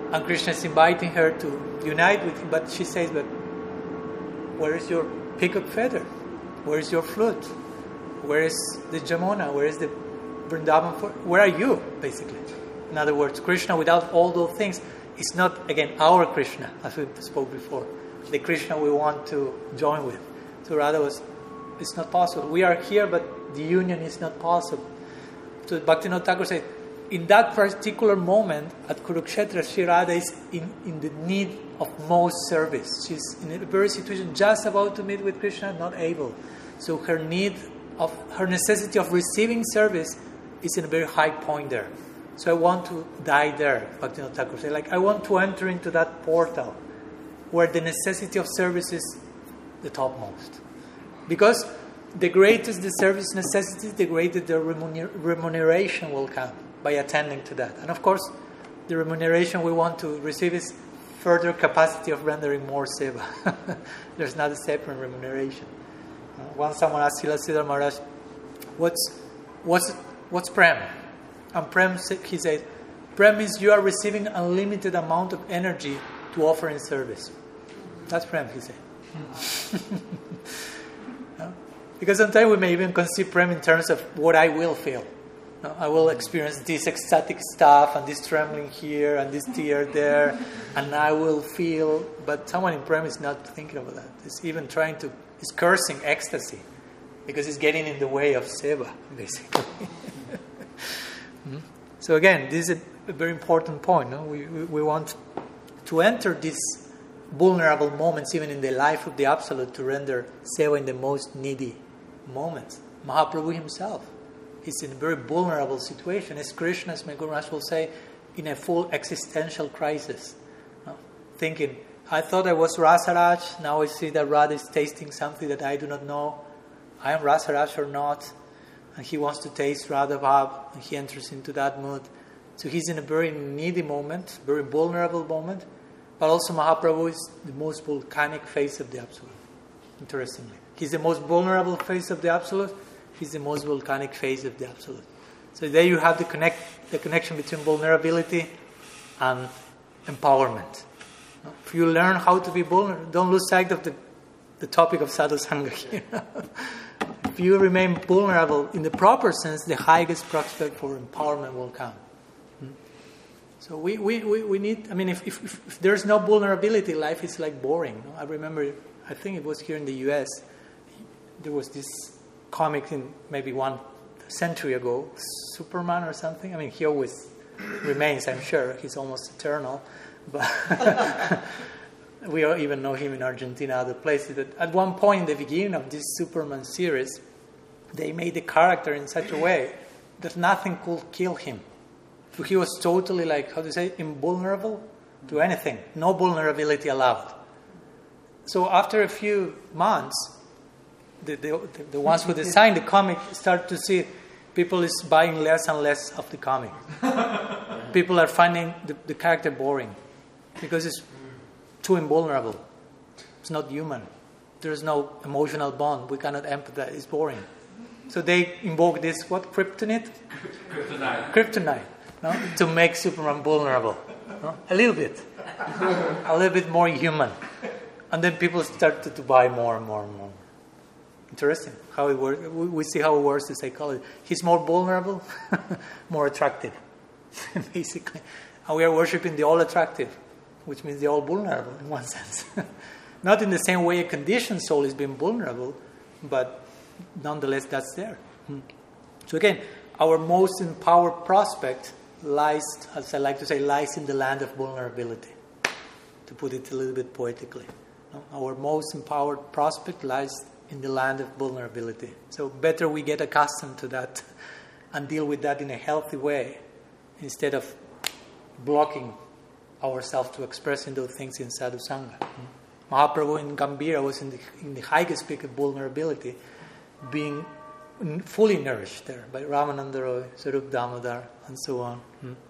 And Krishna is inviting her to unite with him, but she says, but where is your peacock feather? Where is your flute? Where is the Jamuna? Where is the Vrindavan? Where are you, basically? In other words, Krishna, without all those things, is not, again, our Krishna, as we spoke before. The Krishna we want to join with. So Radha it's not possible. We are here, but the union is not possible. So Bhaktivinoda Thakur said, in that particular moment at Kurukshetra, Sri Radha is in the need of most service. She's in a very situation just about to meet with Krishna, not able. So her necessity of receiving service is in a very high point there. So I want to die there, Bhaktivinoda Thakur said. Like, I want to enter into that portal where the necessity of service is the topmost. Because the greatest the service necessity, the greater the remuneration will come by attending to that. And of course, the remuneration we want to receive is further capacity of rendering more seva. There's not a separate remuneration. Once someone asked Srila Sridhar Maharaj, what's prem? And prem, he said, prem means you are receiving unlimited amount of energy to offer in service. That's prem, he said. Because sometimes we may even conceive prem in terms of what I will feel. I will experience this ecstatic stuff and this trembling here and this tear there, and I will feel. But someone in prem is not thinking about that. It's even is cursing ecstasy because it's getting in the way of seva, basically. So again, this is a very important point. No? We want to enter these vulnerable moments, even in the life of the Absolute, to render seva in the most needy moments. Mahaprabhu himself is in a very vulnerable situation. As Krishna, as my Guru Maharaj will say, in a full existential crisis. Thinking, I thought I was Rasaraj, now I see that Radha is tasting something that I do not know. I am Rasaraj or not? And he wants to taste Radha Bhav, and he enters into that mood. So he's in a very needy moment, very vulnerable moment. But also Mahaprabhu is the most volcanic face of the Absolute, interestingly. He's the most vulnerable face of the Absolute. He's the most volcanic face of the Absolute. So there you have the connection between vulnerability and empowerment. If you learn how to be vulnerable, don't lose sight of the topic of sadhu sangha here. If you remain vulnerable in the proper sense, the highest prospect for empowerment will come. So we need, I mean, if there's no vulnerability, life is like boring. I remember, I think it was here in the US, there was this comic in maybe 1 century ago, Superman or something. I mean, he always remains, I'm sure. He's almost eternal. But we all even know him in Argentina, other places. That at one point in the beginning of this Superman series, they made the character in such a way that nothing could kill him. So he was totally invulnerable to anything. No vulnerability allowed. So after a few months, the ones who designed the comic start to see people is buying less and less of the comic. People are finding the character boring because it's too invulnerable. It's not human. There's no emotional bond. We cannot empathize. It's boring. So they invoke this, kryptonite? Kryptonite. No? To make Superman vulnerable. No? A little bit more human. And then people started to buy more and more and more. Interesting how it works. We see how it works the psychology. He's more vulnerable, more attractive, basically. And we are worshipping the all-attractive, which means the all-vulnerable in one sense. Not in the same way a conditioned soul is being vulnerable, but nonetheless that's there. So again, our most empowered prospect lies, as I like to say, lies in the land of vulnerability, to put it a little bit poetically. Our most empowered prospect lies in the land of vulnerability. So better we get accustomed to that and deal with that in a healthy way instead of blocking ourselves to expressing those things in sadhu sangha. Mahaprabhu in Gambhira was in the highest peak of vulnerability, being fully nourished there by Ramananda Roy, Sarup Damodar, and so on.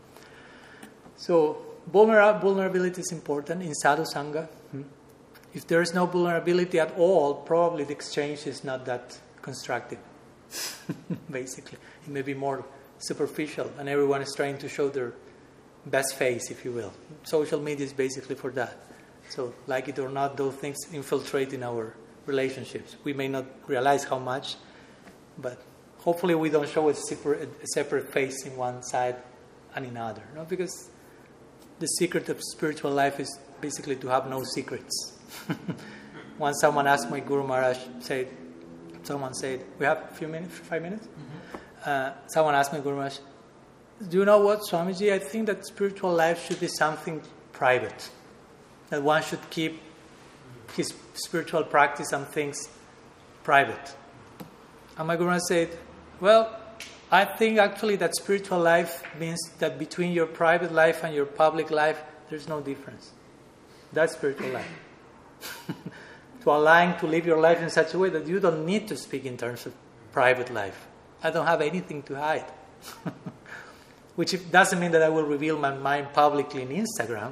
So vulnerability is important in sadhu sangha. If there is no vulnerability at all, probably the exchange is not that constructive. Basically, it may be more superficial, and everyone is trying to show their best face, if you will. Social media is basically for that. So, like it or not, those things infiltrate in our relationships. We may not realize how much, but hopefully we don't show a separate face in one side and in other. No? Because the secret of spiritual life is basically to have no secrets. Once someone asked my Guru Maharaj, someone said, we have a few minutes, 5 minutes? Mm-hmm. Someone asked my Guru Maharaj, do you know what, Swamiji? I think that spiritual life should be something private. That one should keep his spiritual practice and things private. And my Guru Maharaj said, well, I think actually that spiritual life means that between your private life and your public life, there's no difference. That's spiritual life. To allowing to live your life in such a way that you don't need to speak in terms of private life. I don't have anything to hide. Which doesn't mean that I will reveal my mind publicly in Instagram.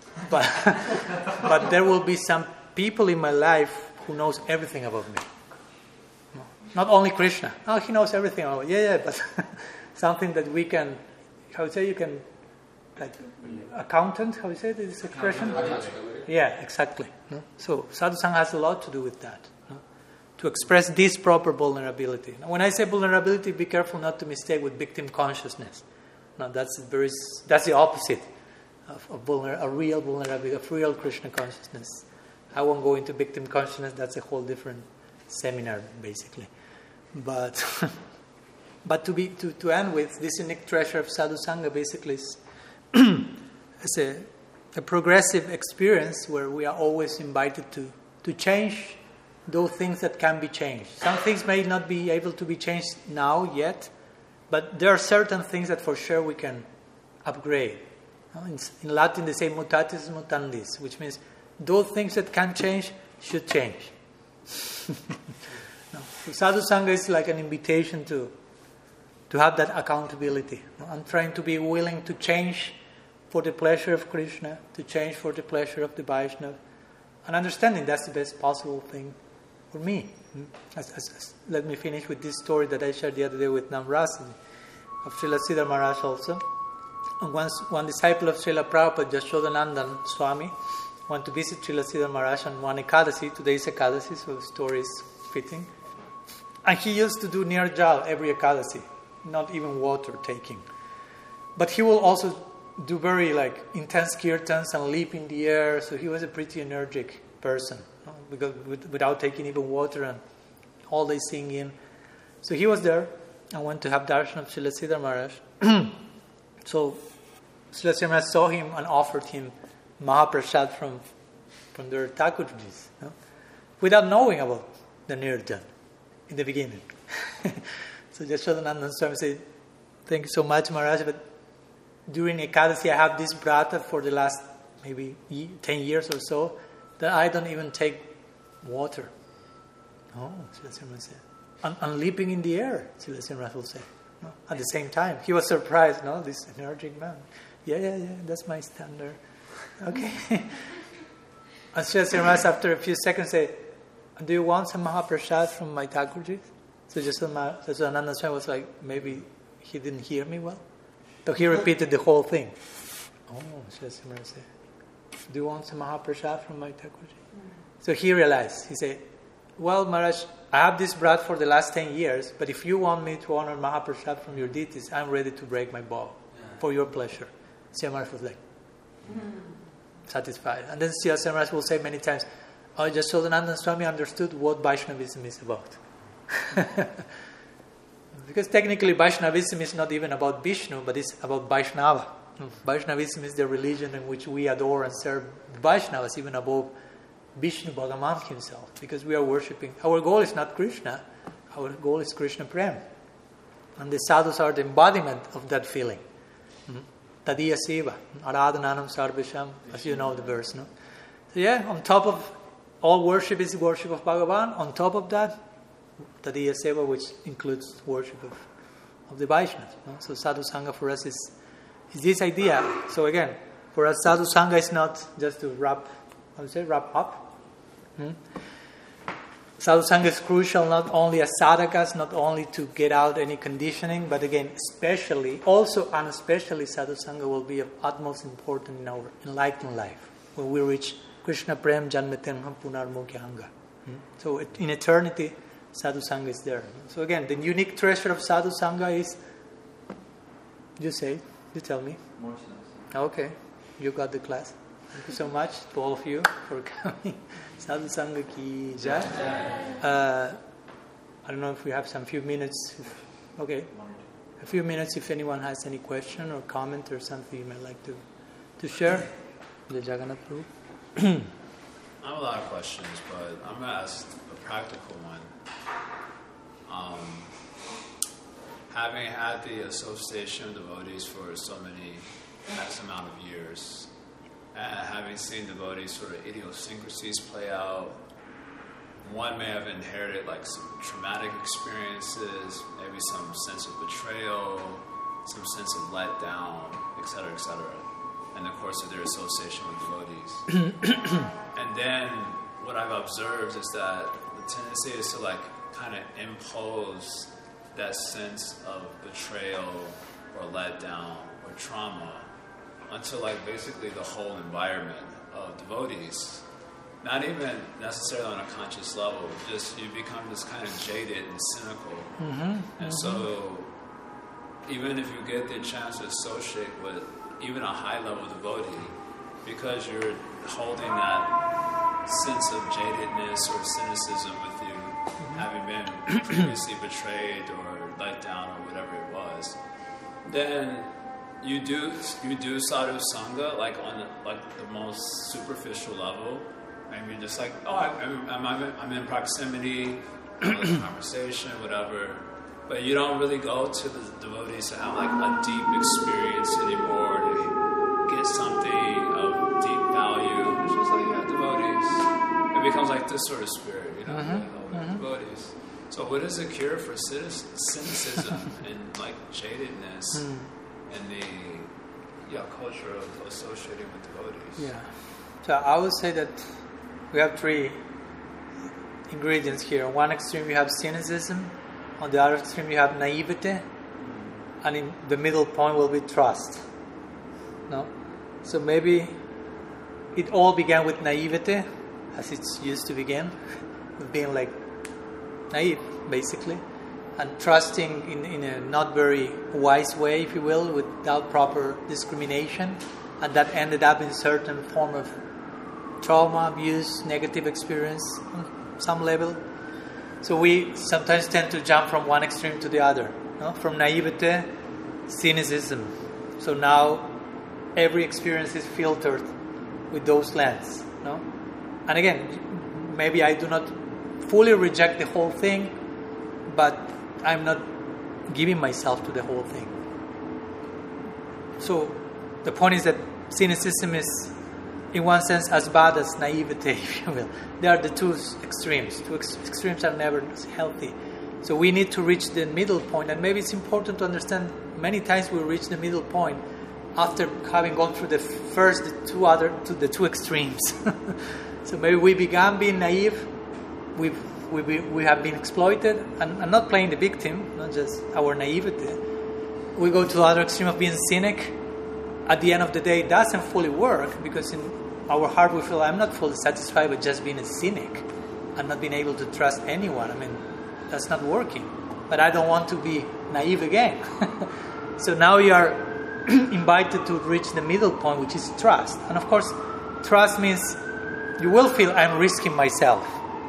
But there will be some people in my life who knows everything about me. Not only Krishna. Oh, he knows everything about me. Yeah, but something that we can, how you say, you can, like, accountant, how you say this expression? Yeah, exactly. No? So sadhusanga has a lot to do with that. No? To express this proper vulnerability. Now, when I say vulnerability, be careful not to mistake with victim consciousness. No, that's the opposite of a real vulnerability, of real Krishna consciousness. I won't go into victim consciousness. That's a whole different seminar, basically. But to end with, this unique treasure of sadhusanga basically is it's a progressive experience where we are always invited to change those things that can be changed. Some things may not be able to be changed now yet, but there are certain things that for sure we can upgrade. In Latin they say mutatis mutandis, which means those things that can change should change. So sadhusanga is like an invitation to have that accountability. I'm trying to be willing to change for the pleasure of Krishna, to change for the pleasure of the Vaishnava, and understanding that's the best possible thing for me. Let me finish with this story that I shared the other day with Namrasa of Srila Siddhar Maharaj also. And once one disciple of Srila Prabhupada, Jashodanandan Swami, went to visit Srila Siddhar Maharaj on one Ekadasi. Today is Ekadasi, so the story is fitting. And he used to do Nirjal every Ekadasi, not even water taking. But he will also do very intense kirtans and leap in the air, so he was a pretty energetic person, because without taking even water and all day singing. So he was there and went to have darshan of Srila Siddhar Maharaj. So Srila Siddhar Maharaj saw him and offered him Mahaprasad from their Thakurjis, without knowing about the Nirjan in the beginning. So Jashodanandan Swami said, thank you so much, Maharaj, but during Ekadasi I have this brata for the last maybe 10 years or so that I don't even take water. Oh, Srila Siddhar Maharaj said. And leaping in the air, Srila Siddhar Maharaj will say. No? At the same time, he was surprised, this energetic man. Yeah, that's my standard. Okay. And Srila Siddhar Maharaj, after a few seconds, said, do you want some Mahaprasad from my Thakurji? So Jashodanandan Swami was like, maybe he didn't hear me well. So he repeated the whole thing. Oh, Srila Siddhar Maharaj said, do you want some Mahaprasad from my Thakurji? So he realized, he said, well, Maharaj, I have this brat for the last 10 years, but if you want me to honor Mahaprasad from your deities, I'm ready to break my vow for your pleasure. Srila Maharaj was like, satisfied. And then Srila Maharaj will say many times, oh, Jashodanandan Swami understood what Vaishnavism is about. Because technically Vaishnavism is not even about Vishnu, but it's about Vaishnava. Vaishnavism is the religion in which we adore and serve Vaishnavas even above Vishnu Bhagavan himself. Because we are worshipping. Our goal is not Krishna. Our goal is Krishna Prem. And the sadhus are the embodiment of that feeling. Tadiya Seva, Aradhananam Sarvesham, as you know the verse, no? So on top of all worship is worship of Bhagavan. On top of that, Tadiya Seva, which includes worship of the Vaishnavas. No? So Sadhu Sangha for us is this idea. So again, for us Sadhu Sangha is not just to wrap up. Sadhusanga is crucial not only as sadhakas, not only to get out any conditioning, but again, especially Sadhusanga will be of utmost importance in our enlightened life, when we reach Krishna Prem Janmatenha Punarmukyanga. So in eternity, Sadhusanga is there. So again, the unique treasure of Sadhusanga is, you tell me. More sense. Okay, you got the class. Thank you so much to all of you for coming. Sadhusanga ki jai. I don't know if we have some few minutes. Okay, a few minutes if anyone has any question or comment or something you might like to share. The Jagannath Prabhu. I have a lot of questions, but I'm going to ask a practical one. Having had the association of devotees for so many X amount of years, and having seen devotees sort of idiosyncrasies play out, one may have inherited like some traumatic experiences, maybe some sense of betrayal, some sense of letdown, etc., in the course of their association with devotees. And then what I've observed is that the tendency is to like kind of impose that sense of betrayal or letdown or trauma onto like basically the whole environment of devotees. Not even necessarily on a conscious level, just you become this kind of jaded and cynical. And so even if you get the chance to associate with even a high level devotee, because you're holding that sense of jadedness or cynicism with you, having been previously betrayed or let down or whatever it was, then you do sadhu sangha like on the most superficial level, and you're just like, oh, I'm in proximity, conversation, whatever. But you don't really go to the devotees to have like a deep experience anymore, to get something of deep value. It's just like, devotees. It becomes like this sort of spirit, devotees. So what is the cure for cynicism and like jadedness and the culture of associating with devotees? Yeah. So I would say that we have three ingredients here. On one extreme you have cynicism, on the other extreme you have naivete, and in the middle point will be trust. No? So maybe it all began with naivete, as it's used to begin, with being like naive, basically, and trusting in a not very wise way, if you will, without proper discrimination, and that ended up in certain form of trauma, abuse, negative experience on some level. So we sometimes tend to jump from one extreme to the other, no? From naivete, cynicism. So now every experience is filtered with those lenses, no? And again, maybe I do not fully reject the whole thing, but I'm not giving myself to the whole thing. So the point is that cynicism is, in one sense, as bad as naivete, if you will. They are the two extremes. Extremes are never healthy. So we need to reach the middle point, and maybe it's important to understand many times we reach the middle point after having gone through the two extremes. So maybe we began being naive, we have been exploited, and not playing the victim, not just our naivety. We go to the other extreme of being cynic. At the end of the day, it doesn't fully work, because in our heart we feel, I'm not fully satisfied with just being a cynic. I'm not being able to trust anyone. I mean, that's not working. But I don't want to be naive again. So now you are invited to reach the middle point, which is trust. And of course, trust means you will feel, I'm risking myself.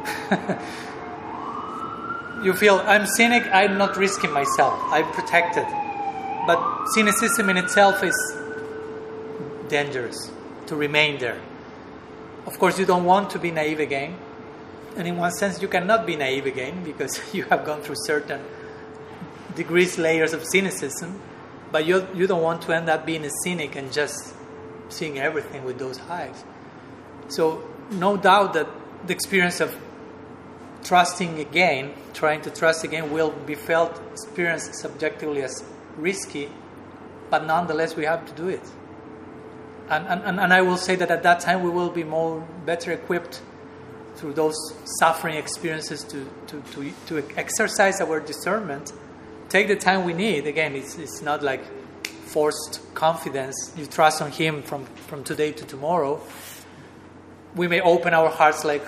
You feel, I'm cynic, I'm not risking myself. I'm protected. But cynicism in itself is dangerous to remain there. Of course, you don't want to be naive again. And in one sense, you cannot be naive again, because you have gone through certain degrees, layers of cynicism. But you don't want to end up being a cynic and just seeing everything with those eyes. So no doubt that the experience of trusting again, trying to trust again, will be experienced subjectively as risky, but nonetheless we have to do it. And I will say that at that time we will be better equipped through those suffering experiences to exercise our discernment, take the time we need. Again, it's not like forced confidence. You trust on Him from today to tomorrow. We may open our hearts like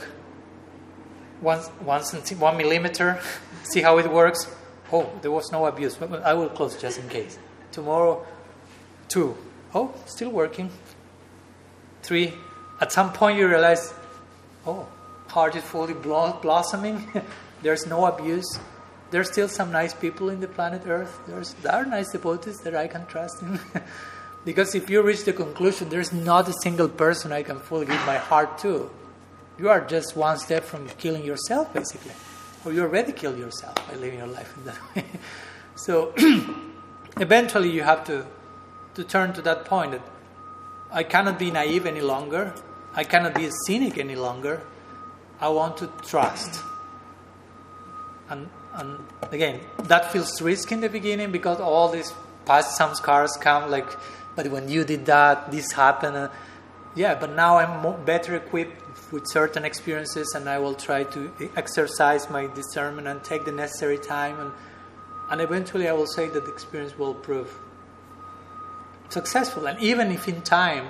1 millimeter, see how it works. Oh, there was no abuse. I will close just in case. Tomorrow, 2. Oh, still working. 3. At some point you realize, oh, heart is fully blossoming. There's no abuse. There's still some nice people in the planet Earth. There are nice devotees that I can trust in. Because if you reach the conclusion, there's not a single person I can fully give my heart to, you are just one step from killing yourself, basically. Or you already killed yourself by living your life in that way. So eventually you have to turn to that point that I cannot be naive any longer. I cannot be a cynic any longer. I want to trust. And again, that feels risky in the beginning because all these past samskaras come like, but when you did that, this happened. But now I'm better equipped with certain experiences, and I will try to exercise my discernment and take the necessary time, and eventually I will say that the experience will prove successful. And even if in time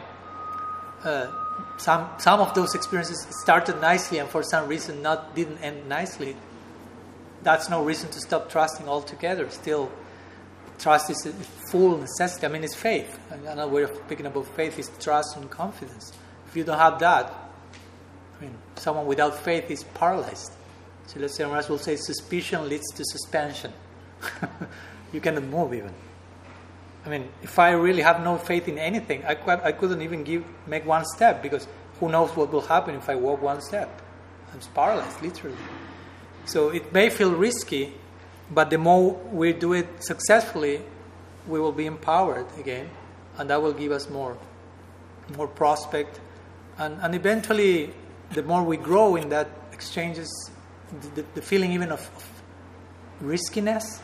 some of those experiences started nicely and for some reason didn't end nicely, that's no reason to stop trusting altogether. Still, trust is a full necessity. I mean, it's faith. Another way of speaking about faith is trust and confidence. If you don't have that, I mean, someone without faith is paralyzed. So let's say Maharaj will say suspicion leads to suspension. You cannot move even. I mean, if I really have no faith in anything, I couldn't even make one step, because who knows what will happen if I walk one step. I'm paralyzed, literally. So it may feel risky, but the more we do it successfully, we will be empowered again, and that will give us more prospect. And eventually, the more we grow in that exchanges, the feeling even of riskiness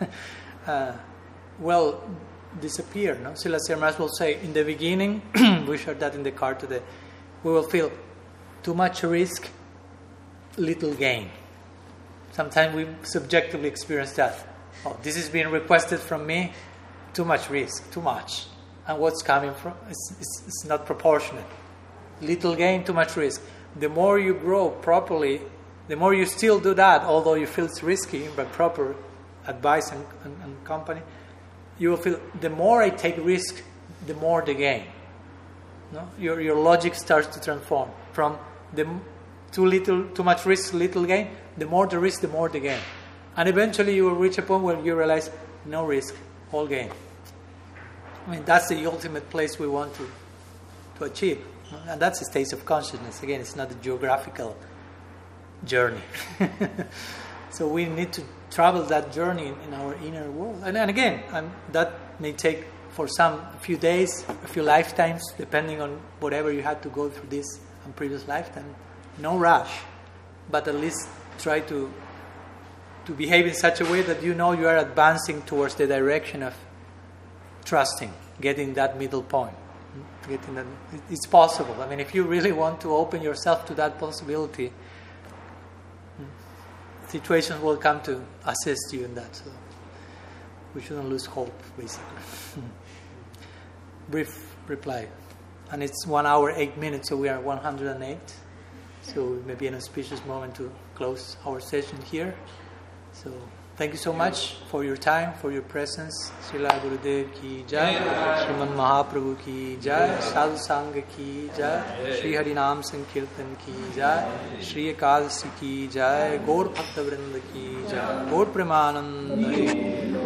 will disappear. No? Srila Maharaj will say, in the beginning, we shared that in the car today, we will feel too much risk, little gain. Sometimes we subjectively experience that. Oh, this is being requested from me, too much risk, too much. And what's coming from, it's not proportionate. Little gain, too much risk. The more you grow properly, the more you still do that, although you feel it's risky, but proper advice and company, you will feel the more I take risk, the more the gain. No? Your logic starts to transform from too much risk, little gain. The more the risk, the more the gain. And eventually you will reach a point where you realize, no risk, all gain. I mean, that's the ultimate place we want to achieve. And that's a state of consciousness. Again, it's not a geographical journey. So we need to travel that journey in our inner world. And again, that may take for some a few days, a few lifetimes, depending on whatever you had to go through this and previous lifetime. No rush, but at least try to behave in such a way that you know you are advancing towards the direction of trusting, getting that middle point. It's possible. I mean, if you really want to open yourself to that possibility, situations will come to assist you in that. So we shouldn't lose hope, basically. Brief reply. And it's 1 hour, 8 minutes, so we are 108. So it may be an auspicious moment to close our session here. So thank you so much for your time, for your presence. Srila Gurudev ki jai, Sriman Mahaprabhu ki jai, Sadhu Sangha ki jai, Shri Harinam Sankirtan ki jai, Shri Ekadasi ki jai, Gaur Bhakta Vrinda ki jai, Gaur Premananda.